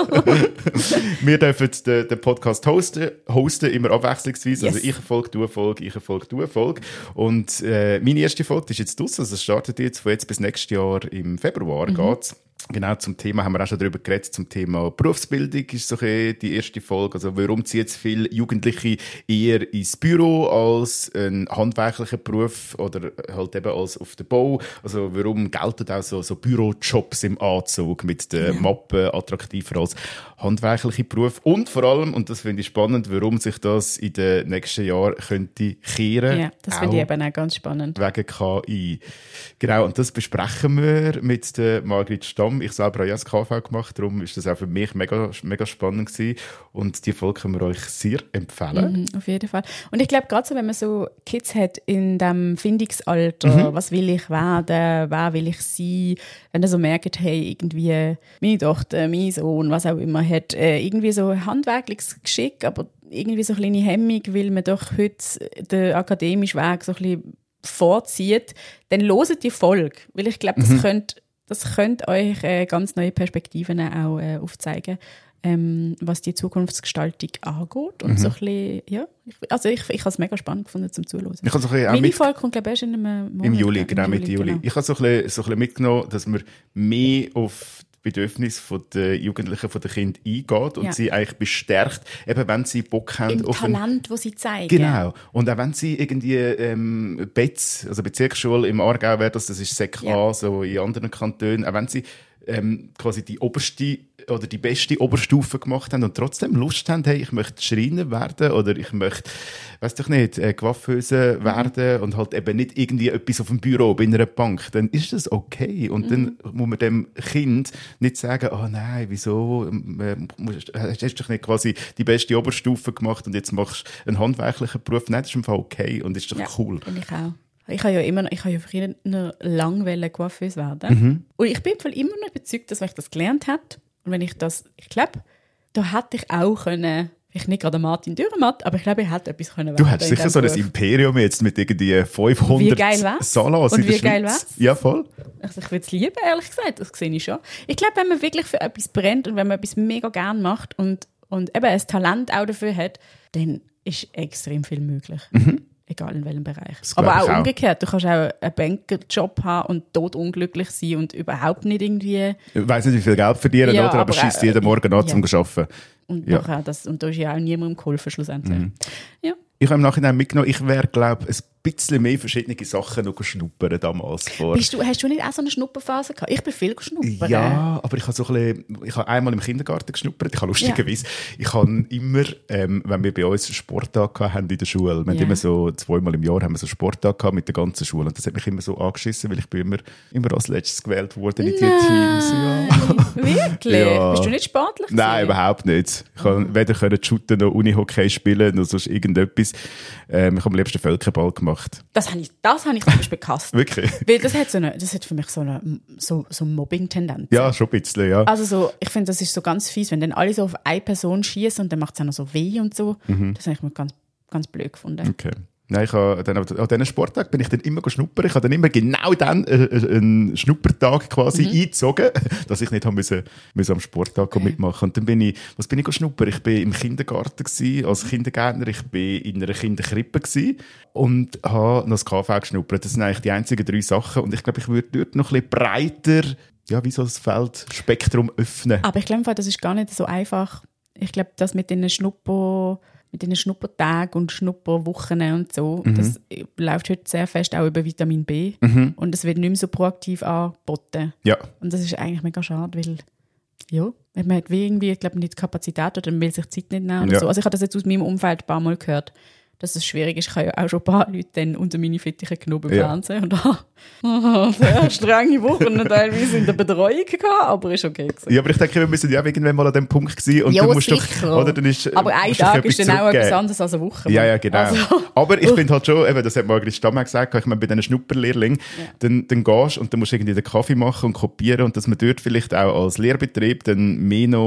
Wir dürfen den, den Podcast hosten, hosten, immer abwechslungsweise. Yes. Also ich folge, du folge, ich folge, du folge. Und äh, meine erste Folge ist jetzt draussen, also es startet jetzt von jetzt bis nächstes Jahr im Februar mhm. geht's. Genau, zum Thema haben wir auch schon darüber geredet, zum Thema Berufsbildung ist so die erste Folge. Also warum ziehen jetzt viele Jugendliche eher ins Büro als einen handwerklichen Beruf oder halt eben als auf den Bau? Also warum gelten auch so, so Bürojobs im Anzug mit den ja. Mappen attraktiver als handwerkliche Berufe? Und vor allem, und das finde ich spannend, warum sich das in den nächsten Jahren könnte kehren. Ja, das finde ich eben auch ganz spannend. Wegen K I. Genau, und das besprechen wir mit der Margrit Stamm. Ich selber habe ja das K V gemacht, darum ist das auch für mich mega, mega spannend gewesen. Und die Folge können wir euch sehr empfehlen. Mhm, auf jeden Fall. Und ich glaube, gerade so, wenn man so Kids hat in dem Findungsalter, mhm. was will ich werden, wer will ich sein, wenn ihr so merkt, hey, irgendwie meine Tochter, mein Sohn, was auch immer, hat äh, irgendwie so ein handwerkliches Geschick, aber irgendwie so eine kleine Hemmung, weil man doch heute den akademischen Weg so ein bisschen vorzieht, dann hört die Folge. Weil ich glaube, das mhm. könnte Das könnte euch äh, ganz neue Perspektiven auch äh, aufzeigen, ähm, was die Zukunftsgestaltung angeht. Und mhm. so ein bisschen, ja, ich, also ich, ich habe es mega spannend gefunden zum Zuhören. Ich so Meine Folge kommt, glaube ich, erst in einem Monat. Im Juli, genau, im Mitte Juli. Juli. Ich habe so ein bisschen, so ein bisschen mitgenommen, dass man mehr auf Bedürfnisse der Jugendlichen, der Kinder eingeht und ja. sie eigentlich bestärkt, eben wenn sie Bock haben Im auf Talent, das sie zeigen. Genau. Und auch wenn sie irgendwie ähm, B E Z, also Bezirksschule im Aargau wäre das, das ist Sek A, ja. so in anderen Kantonen, auch wenn sie ähm, quasi die oberste oder die beste Oberstufe gemacht haben und trotzdem Lust haben, hey, ich möchte Schreiner werden oder ich möchte, weiss doch nicht, äh, Coiffeuse werden und halt eben nicht irgendwie etwas auf dem Büro bei einer Bank, dann ist das okay. Und mhm. dann muss man dem Kind nicht sagen, oh nein, wieso, äh, musst, hast du doch nicht quasi die beste Oberstufe gemacht und jetzt machst du einen handwerklichen Beruf. Nein, das ist im Fall okay und ist doch ja, cool. Und ich auch. Ich habe ja immer noch, ich habe ja früher noch lange Coiffeuse werden. Mhm. Und ich bin immer noch überzeugt, dass wenn ich das gelernt habe und wenn ich das, ich glaube, da hätte ich auch können, ich nicht gerade Martin Dürrenmatt, aber ich glaube, ich hätte etwas können. Du hättest sicher so ein Imperium jetzt mit irgendwie fünfhundert Salons in der Schweiz. Wie geil wär's? Ja, voll. Also ich würde es lieben, ehrlich gesagt, das sehe ich schon. Ich glaube, wenn man wirklich für etwas brennt und wenn man etwas mega gern macht und, und eben ein Talent auch dafür hat, dann ist extrem viel möglich. Mhm. Egal in welchem Bereich. Aber auch, auch umgekehrt. Du kannst auch einen Bankerjob haben und totunglücklich sein und überhaupt nicht irgendwie... Ich weiss nicht, wie viel Geld verdienen, ja, oder? Aber, aber schießt jeden Morgen an, ja. zum Arbeiten. Und, ja. nachher, das, und da ist ja auch niemandem geholfen, schlussendlich. Mhm. Ja. Ich habe im Nachhinein mitgenommen, ich wäre, glaube ich, ein bisschen mehr verschiedene Sachen noch schnuppern damals. Vor. Bist du, hast du nicht auch so eine Schnupperphase gehabt? Ich bin viel geschnuppert. Ja, aber ich habe so ein bisschen, ich habe einmal im Kindergarten geschnuppert. Ich habe lustigerweise, ja. ich habe immer, ähm, wenn wir bei uns einen Sporttag hatten in der Schule, wir ja. haben immer so zweimal im Jahr haben wir so einen Sporttag gehabt mit der ganzen Schule. Und das hat mich immer so angeschissen, weil ich bin immer, immer als letztes gewählt worden in die Nein. Teams. Ja. Wirklich? Ja. Bist du nicht sportlich gewesen? Nein, überhaupt nicht. Ich konnte weder können shooten noch Unihockey spielen, noch sonst irgendetwas. Ähm, ich habe am liebsten Völkerball gemacht. Das habe ich, das habe ich zum Beispiel gehasst. Wirklich? Weil das hat, so eine, das hat für mich so eine so, so Mobbing-Tendenz. Ja, schon ein bisschen, ja. Also so, ich finde, das ist so ganz fies, wenn dann alle so auf eine Person schießen und dann macht es auch noch so weh und so. Mhm. Das habe ich mir ganz, ganz blöd gefunden. Okay. Nein, ich habe dann, an diesem Sporttag bin ich dann immer schnuppern. Ich habe dann immer genau dann äh, einen Schnuppertag quasi mhm. eingezogen, dass ich nicht haben müssen, müssen am Sporttag okay. mitmachen. Und dann bin ich, was bin ich schnuppern? Ich bin im Kindergarten gewesen, als Kindergärtner. Ich bin in einer Kinderkrippe gewesen und habe noch das K V geschnuppert. Das sind eigentlich die einzigen drei Sachen. Und ich glaube, ich würde dort noch ein bisschen breiter, ja, wie so das Feldspektrum öffnen. Aber ich glaube, das ist gar nicht so einfach. Ich glaube, das mit den Schnupper mit den Schnuppertagen und Schnupperwochen und so, mhm. das läuft heute sehr fest auch über Vitamin B. Mhm. Und es wird nicht mehr so proaktiv angeboten. Ja. Und das ist eigentlich mega schade, weil ja, man hat irgendwie, ich glaube, nicht die Kapazität oder man will sich Zeit nicht nehmen oder ja. so. Also ich habe das jetzt aus meinem Umfeld ein paar Mal gehört, dass es schwierig ist. Ich habe ja auch schon ein paar Leute dann unter meine Fittiche genommen im ja. Fernsehen und habe sehr strenge Wochen teilweise in der Betreuung gehabt, aber ist okay gewesen. Ja, aber ich denke, wir müssen ja irgendwann mal an dem Punkt sein und ja, dann musst sicher. Doch, oder dann ist, aber ein Tag ist dann auch etwas anderes als eine Woche. Ja, ja, genau. Also. Aber ich finde halt schon, eben, das hat Margrit Stamm gesagt, ich meine, bei diesen Schnupperlehrlingen, ja. dann, dann gehst du und dann musst du irgendwie den Kaffee machen und kopieren und dass man dort vielleicht auch als Lehrbetrieb dann mehr noch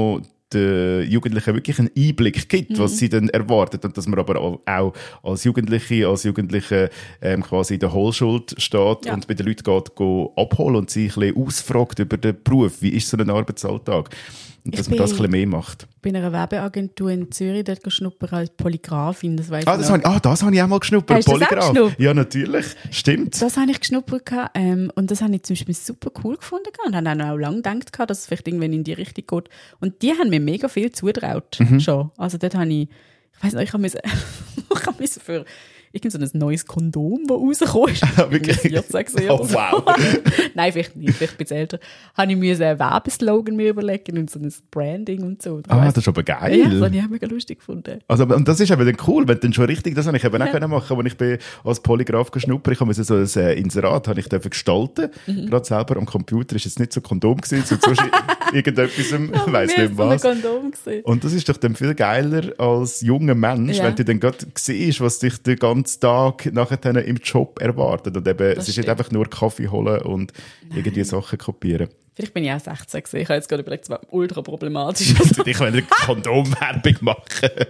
den Jugendlichen wirklich einen Einblick gibt, was mhm. sie dann erwartet. Und dass man aber auch als Jugendliche, als Jugendliche ähm, quasi in der Hohlschuld steht ja. und bei den Leuten geht, geht abholen und sich ein bisschen ausfragt über den Beruf. Wie ist so ein Arbeitsalltag? Und dass ich man das ein bisschen mehr macht. Bei einer Werbeagentur in Zürich dort geschnuppert als Polygrafin. Das weiss ah, das habe ich, ah, das habe ich auch mal geschnuppert. Hast Polygraf. Du das ja, natürlich. Stimmt. Das habe ich geschnuppert. Ähm, und das habe ich zum Beispiel super cool gefunden. Und habe auch lange gedacht, dass es vielleicht irgendwann in die Richtung geht. Und die haben mir mega viel zugetraut. Mhm. Schon. Also dort habe ich, ich weiss nicht, ich habe müssen für irgend so ein neues Kondom, das rausgekommen ist. Wirklich? vierzehn oh, wow. Nein, vielleicht nicht, vielleicht ein bisschen älter. Habe ich mir einen Werbeslogan mir überlegen und so ein Branding und so. Ah, das ist aber geil. Ja, das habe ich auch mega lustig gefunden. Also, und das ist eben dann cool, wenn dann schon richtig, das habe ich eben ja. auch können machen, als ich bin als Polygraph geschnuppert, ich habe so ein äh, Inserat habe ich gestalten, mhm. gerade selber am Computer, ist jetzt nicht so Kondom gewesen, so sonst irgendetwas, ich weiss nicht was. Kondom und das ist doch dann viel geiler als junger Mensch, ja. wenn du dann gerade siehst, was dich den ganzen Tag nachher im Job erwartet. Und eben, es ist nicht einfach nur Kaffee holen und Nein. irgendwie Sachen kopieren. Vielleicht bin ich auch sechzehn gewesen. Ich habe jetzt gerade überlegt, es war ultra problematisch. Also ich will eine Kondomwerbung machen.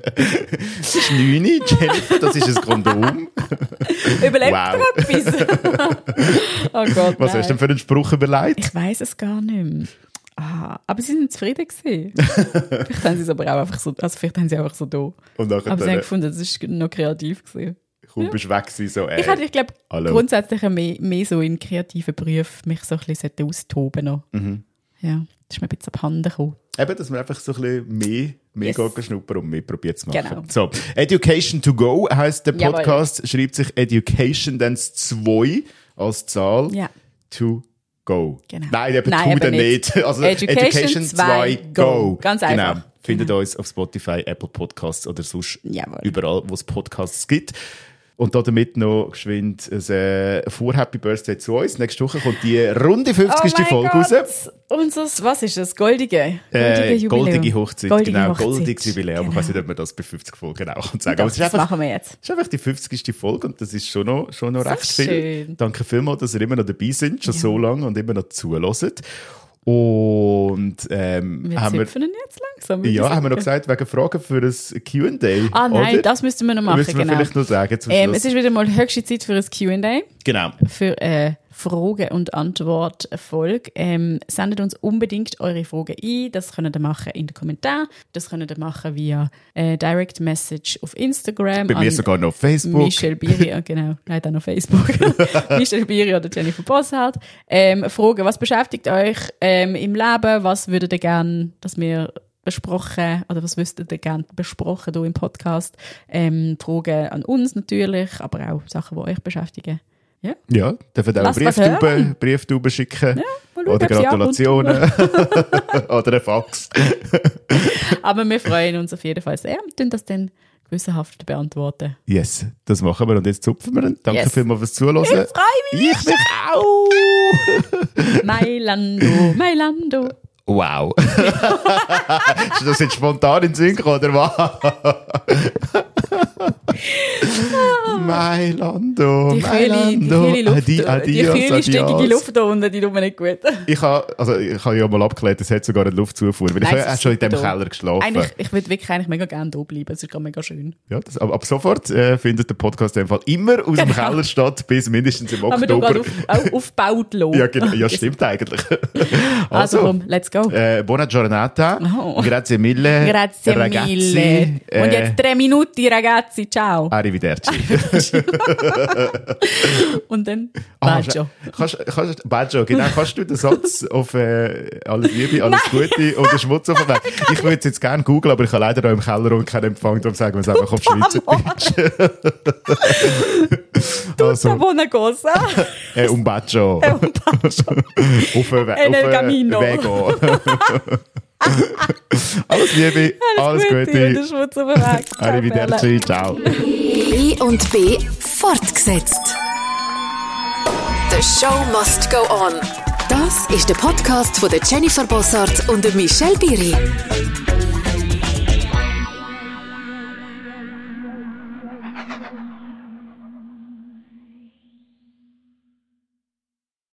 Das ist neun, Jennifer, das ist ein Kondom. Überlegt wow. dir etwas? Oh Gott, was nein. hast du denn für einen Spruch überlegt? Ich weiss es gar nicht mehr. Ah, aber sie sind zufrieden gewesen. Vielleicht haben sie es aber auch einfach so, also vielleicht haben sie einfach so da. Und aber sie haben gefunden, das ist noch kreativ gewesen. Du bist weg gewesen, so, ey. Ich hätte, ich glaube, grundsätzlich mehr, mehr so in kreativen Berufen mich so ein bisschen austoben noch. Mhm. Ja, das ist mir ein bisschen abhanden gekommen. Eben, dass man einfach so ein bisschen mehr, mehr yes. geht schnuppern und mehr probiert zu machen. Genau. So, Education to go heisst der Podcast, Jawohl. Schreibt sich Education dann zwei als Zahl. Ja. To go. Genau. Nein, eben Nein, to dann nicht. nicht. Also Education zwei go. Ganz einfach. Genau. Findet genau. uns auf Spotify, Apple Podcasts oder sonst Jawohl. Überall, wo es Podcasts gibt. Und damit noch geschwind ein äh, Vor-Happy Birthday zu uns. Nächste Woche kommt die runde fünfzigste Oh Folge Gott. raus. Unseres, was ist das? Goldige? Goldige, äh, goldige Hochzeit. Goldige genau, Hochzeit. goldiges Jubiläum. Genau. Ich weiß nicht, ob man das bei fünfzig Folgen genau kann sagen. Das, Aber es ist das einfach, machen wir jetzt. Es ist einfach die fünfzigste Folge und das ist schon noch, schon noch so recht viel. Schön. Danke vielmals, dass ihr immer noch dabei seid, schon ja. so lange und immer noch zuhört. Und ähm, wir haben wir jetzt langsam. Ja, haben wir noch gesagt, wegen Fragen für ein Q and A. Ah nein, oder? das müssten wir noch machen. Müssen wir genau. vielleicht noch sagen zum ähm, Schluss. Es ist wieder mal höchste Zeit für ein Q and A. Genau. Für eine Frage- und Antwort-Folge. Ähm, sendet uns unbedingt eure Fragen ein. Das könnt ihr machen in den Kommentaren. Das könnt ihr machen via äh, Direct Message auf Instagram. Bei mir sogar noch auf Facebook. Michelle Biri, genau. Nein, dann auf Facebook. Michelle Biri oder Jennifer Bosshardt. Ähm, Fragen, was beschäftigt euch ähm, im Leben? Was würdet ihr gerne, dass wir besprochen, oder was wüsstet ihr gerne besprochen hier im Podcast? Ähm, Fragen an uns natürlich, aber auch Sachen, die euch beschäftigen. Ja, ja, dürfen auch Brieftauben, Brieftauben schicken. Ja, schauen, oder Gratulationen. Oder ein Fax. Aber wir freuen uns auf jeden Fall sehr und tun das dann gewissenhaft beantworten. Yes, das machen wir und jetzt zupfen wir. Danke yes. vielmals fürs Zuhören. Ich freue mich. Ich mich auch. Mailando, Mailando. Wow. Ist das jetzt spontan in den Sinn gekommen, oder was? Mailando, die kühle Luft, Adi, adios, die kühle, stickige Luft da unten, die tut mir nicht gut. Ich habe also, ich habe ja mal abgeklärt, es hat sogar eine Luftzufuhr, weil Nein, ich habe schon in diesem Keller geschlafen. Eigentlich, ich würde wirklich eigentlich mega gerne da bleiben, es ist gerade mega schön. Ja, das, ab, ab sofort äh, findet der Podcast in dem Fall immer aus genau. dem Keller statt, bis mindestens im Oktober. Haben wir auf, auf, aufgebaut lassen. Ja, genau, ja, stimmt eigentlich. Also, also komm, let's go. Äh, buona giornata, oh. grazie mille, grazie ragazzi. Mille. Äh, Und jetzt drei Minuten, ragazzi, ciao. Arrivederci. Und dann Baggio. Oh, kannst, kannst, Baggio, genau. Kannst du den Satz auf äh, alles Liebe, alles Nein. Gute und den Schmutz auf den Weg? Ich würde es jetzt gerne googeln, aber ich habe leider auch im Keller und keinen Empfang, darum sagen wir es einfach auf Schweizerdeutsch. Also, buona cosa. È un bacio. È un bacio. Auf den Weg. Alles Liebe, alles, alles Gute. Gute. Schmutz auf den Weg. Arrivederci, ciao. B und B fortgesetzt. The show must go on. Das ist der Podcast von der Jennifer Bosshardt und der Michelle Biri.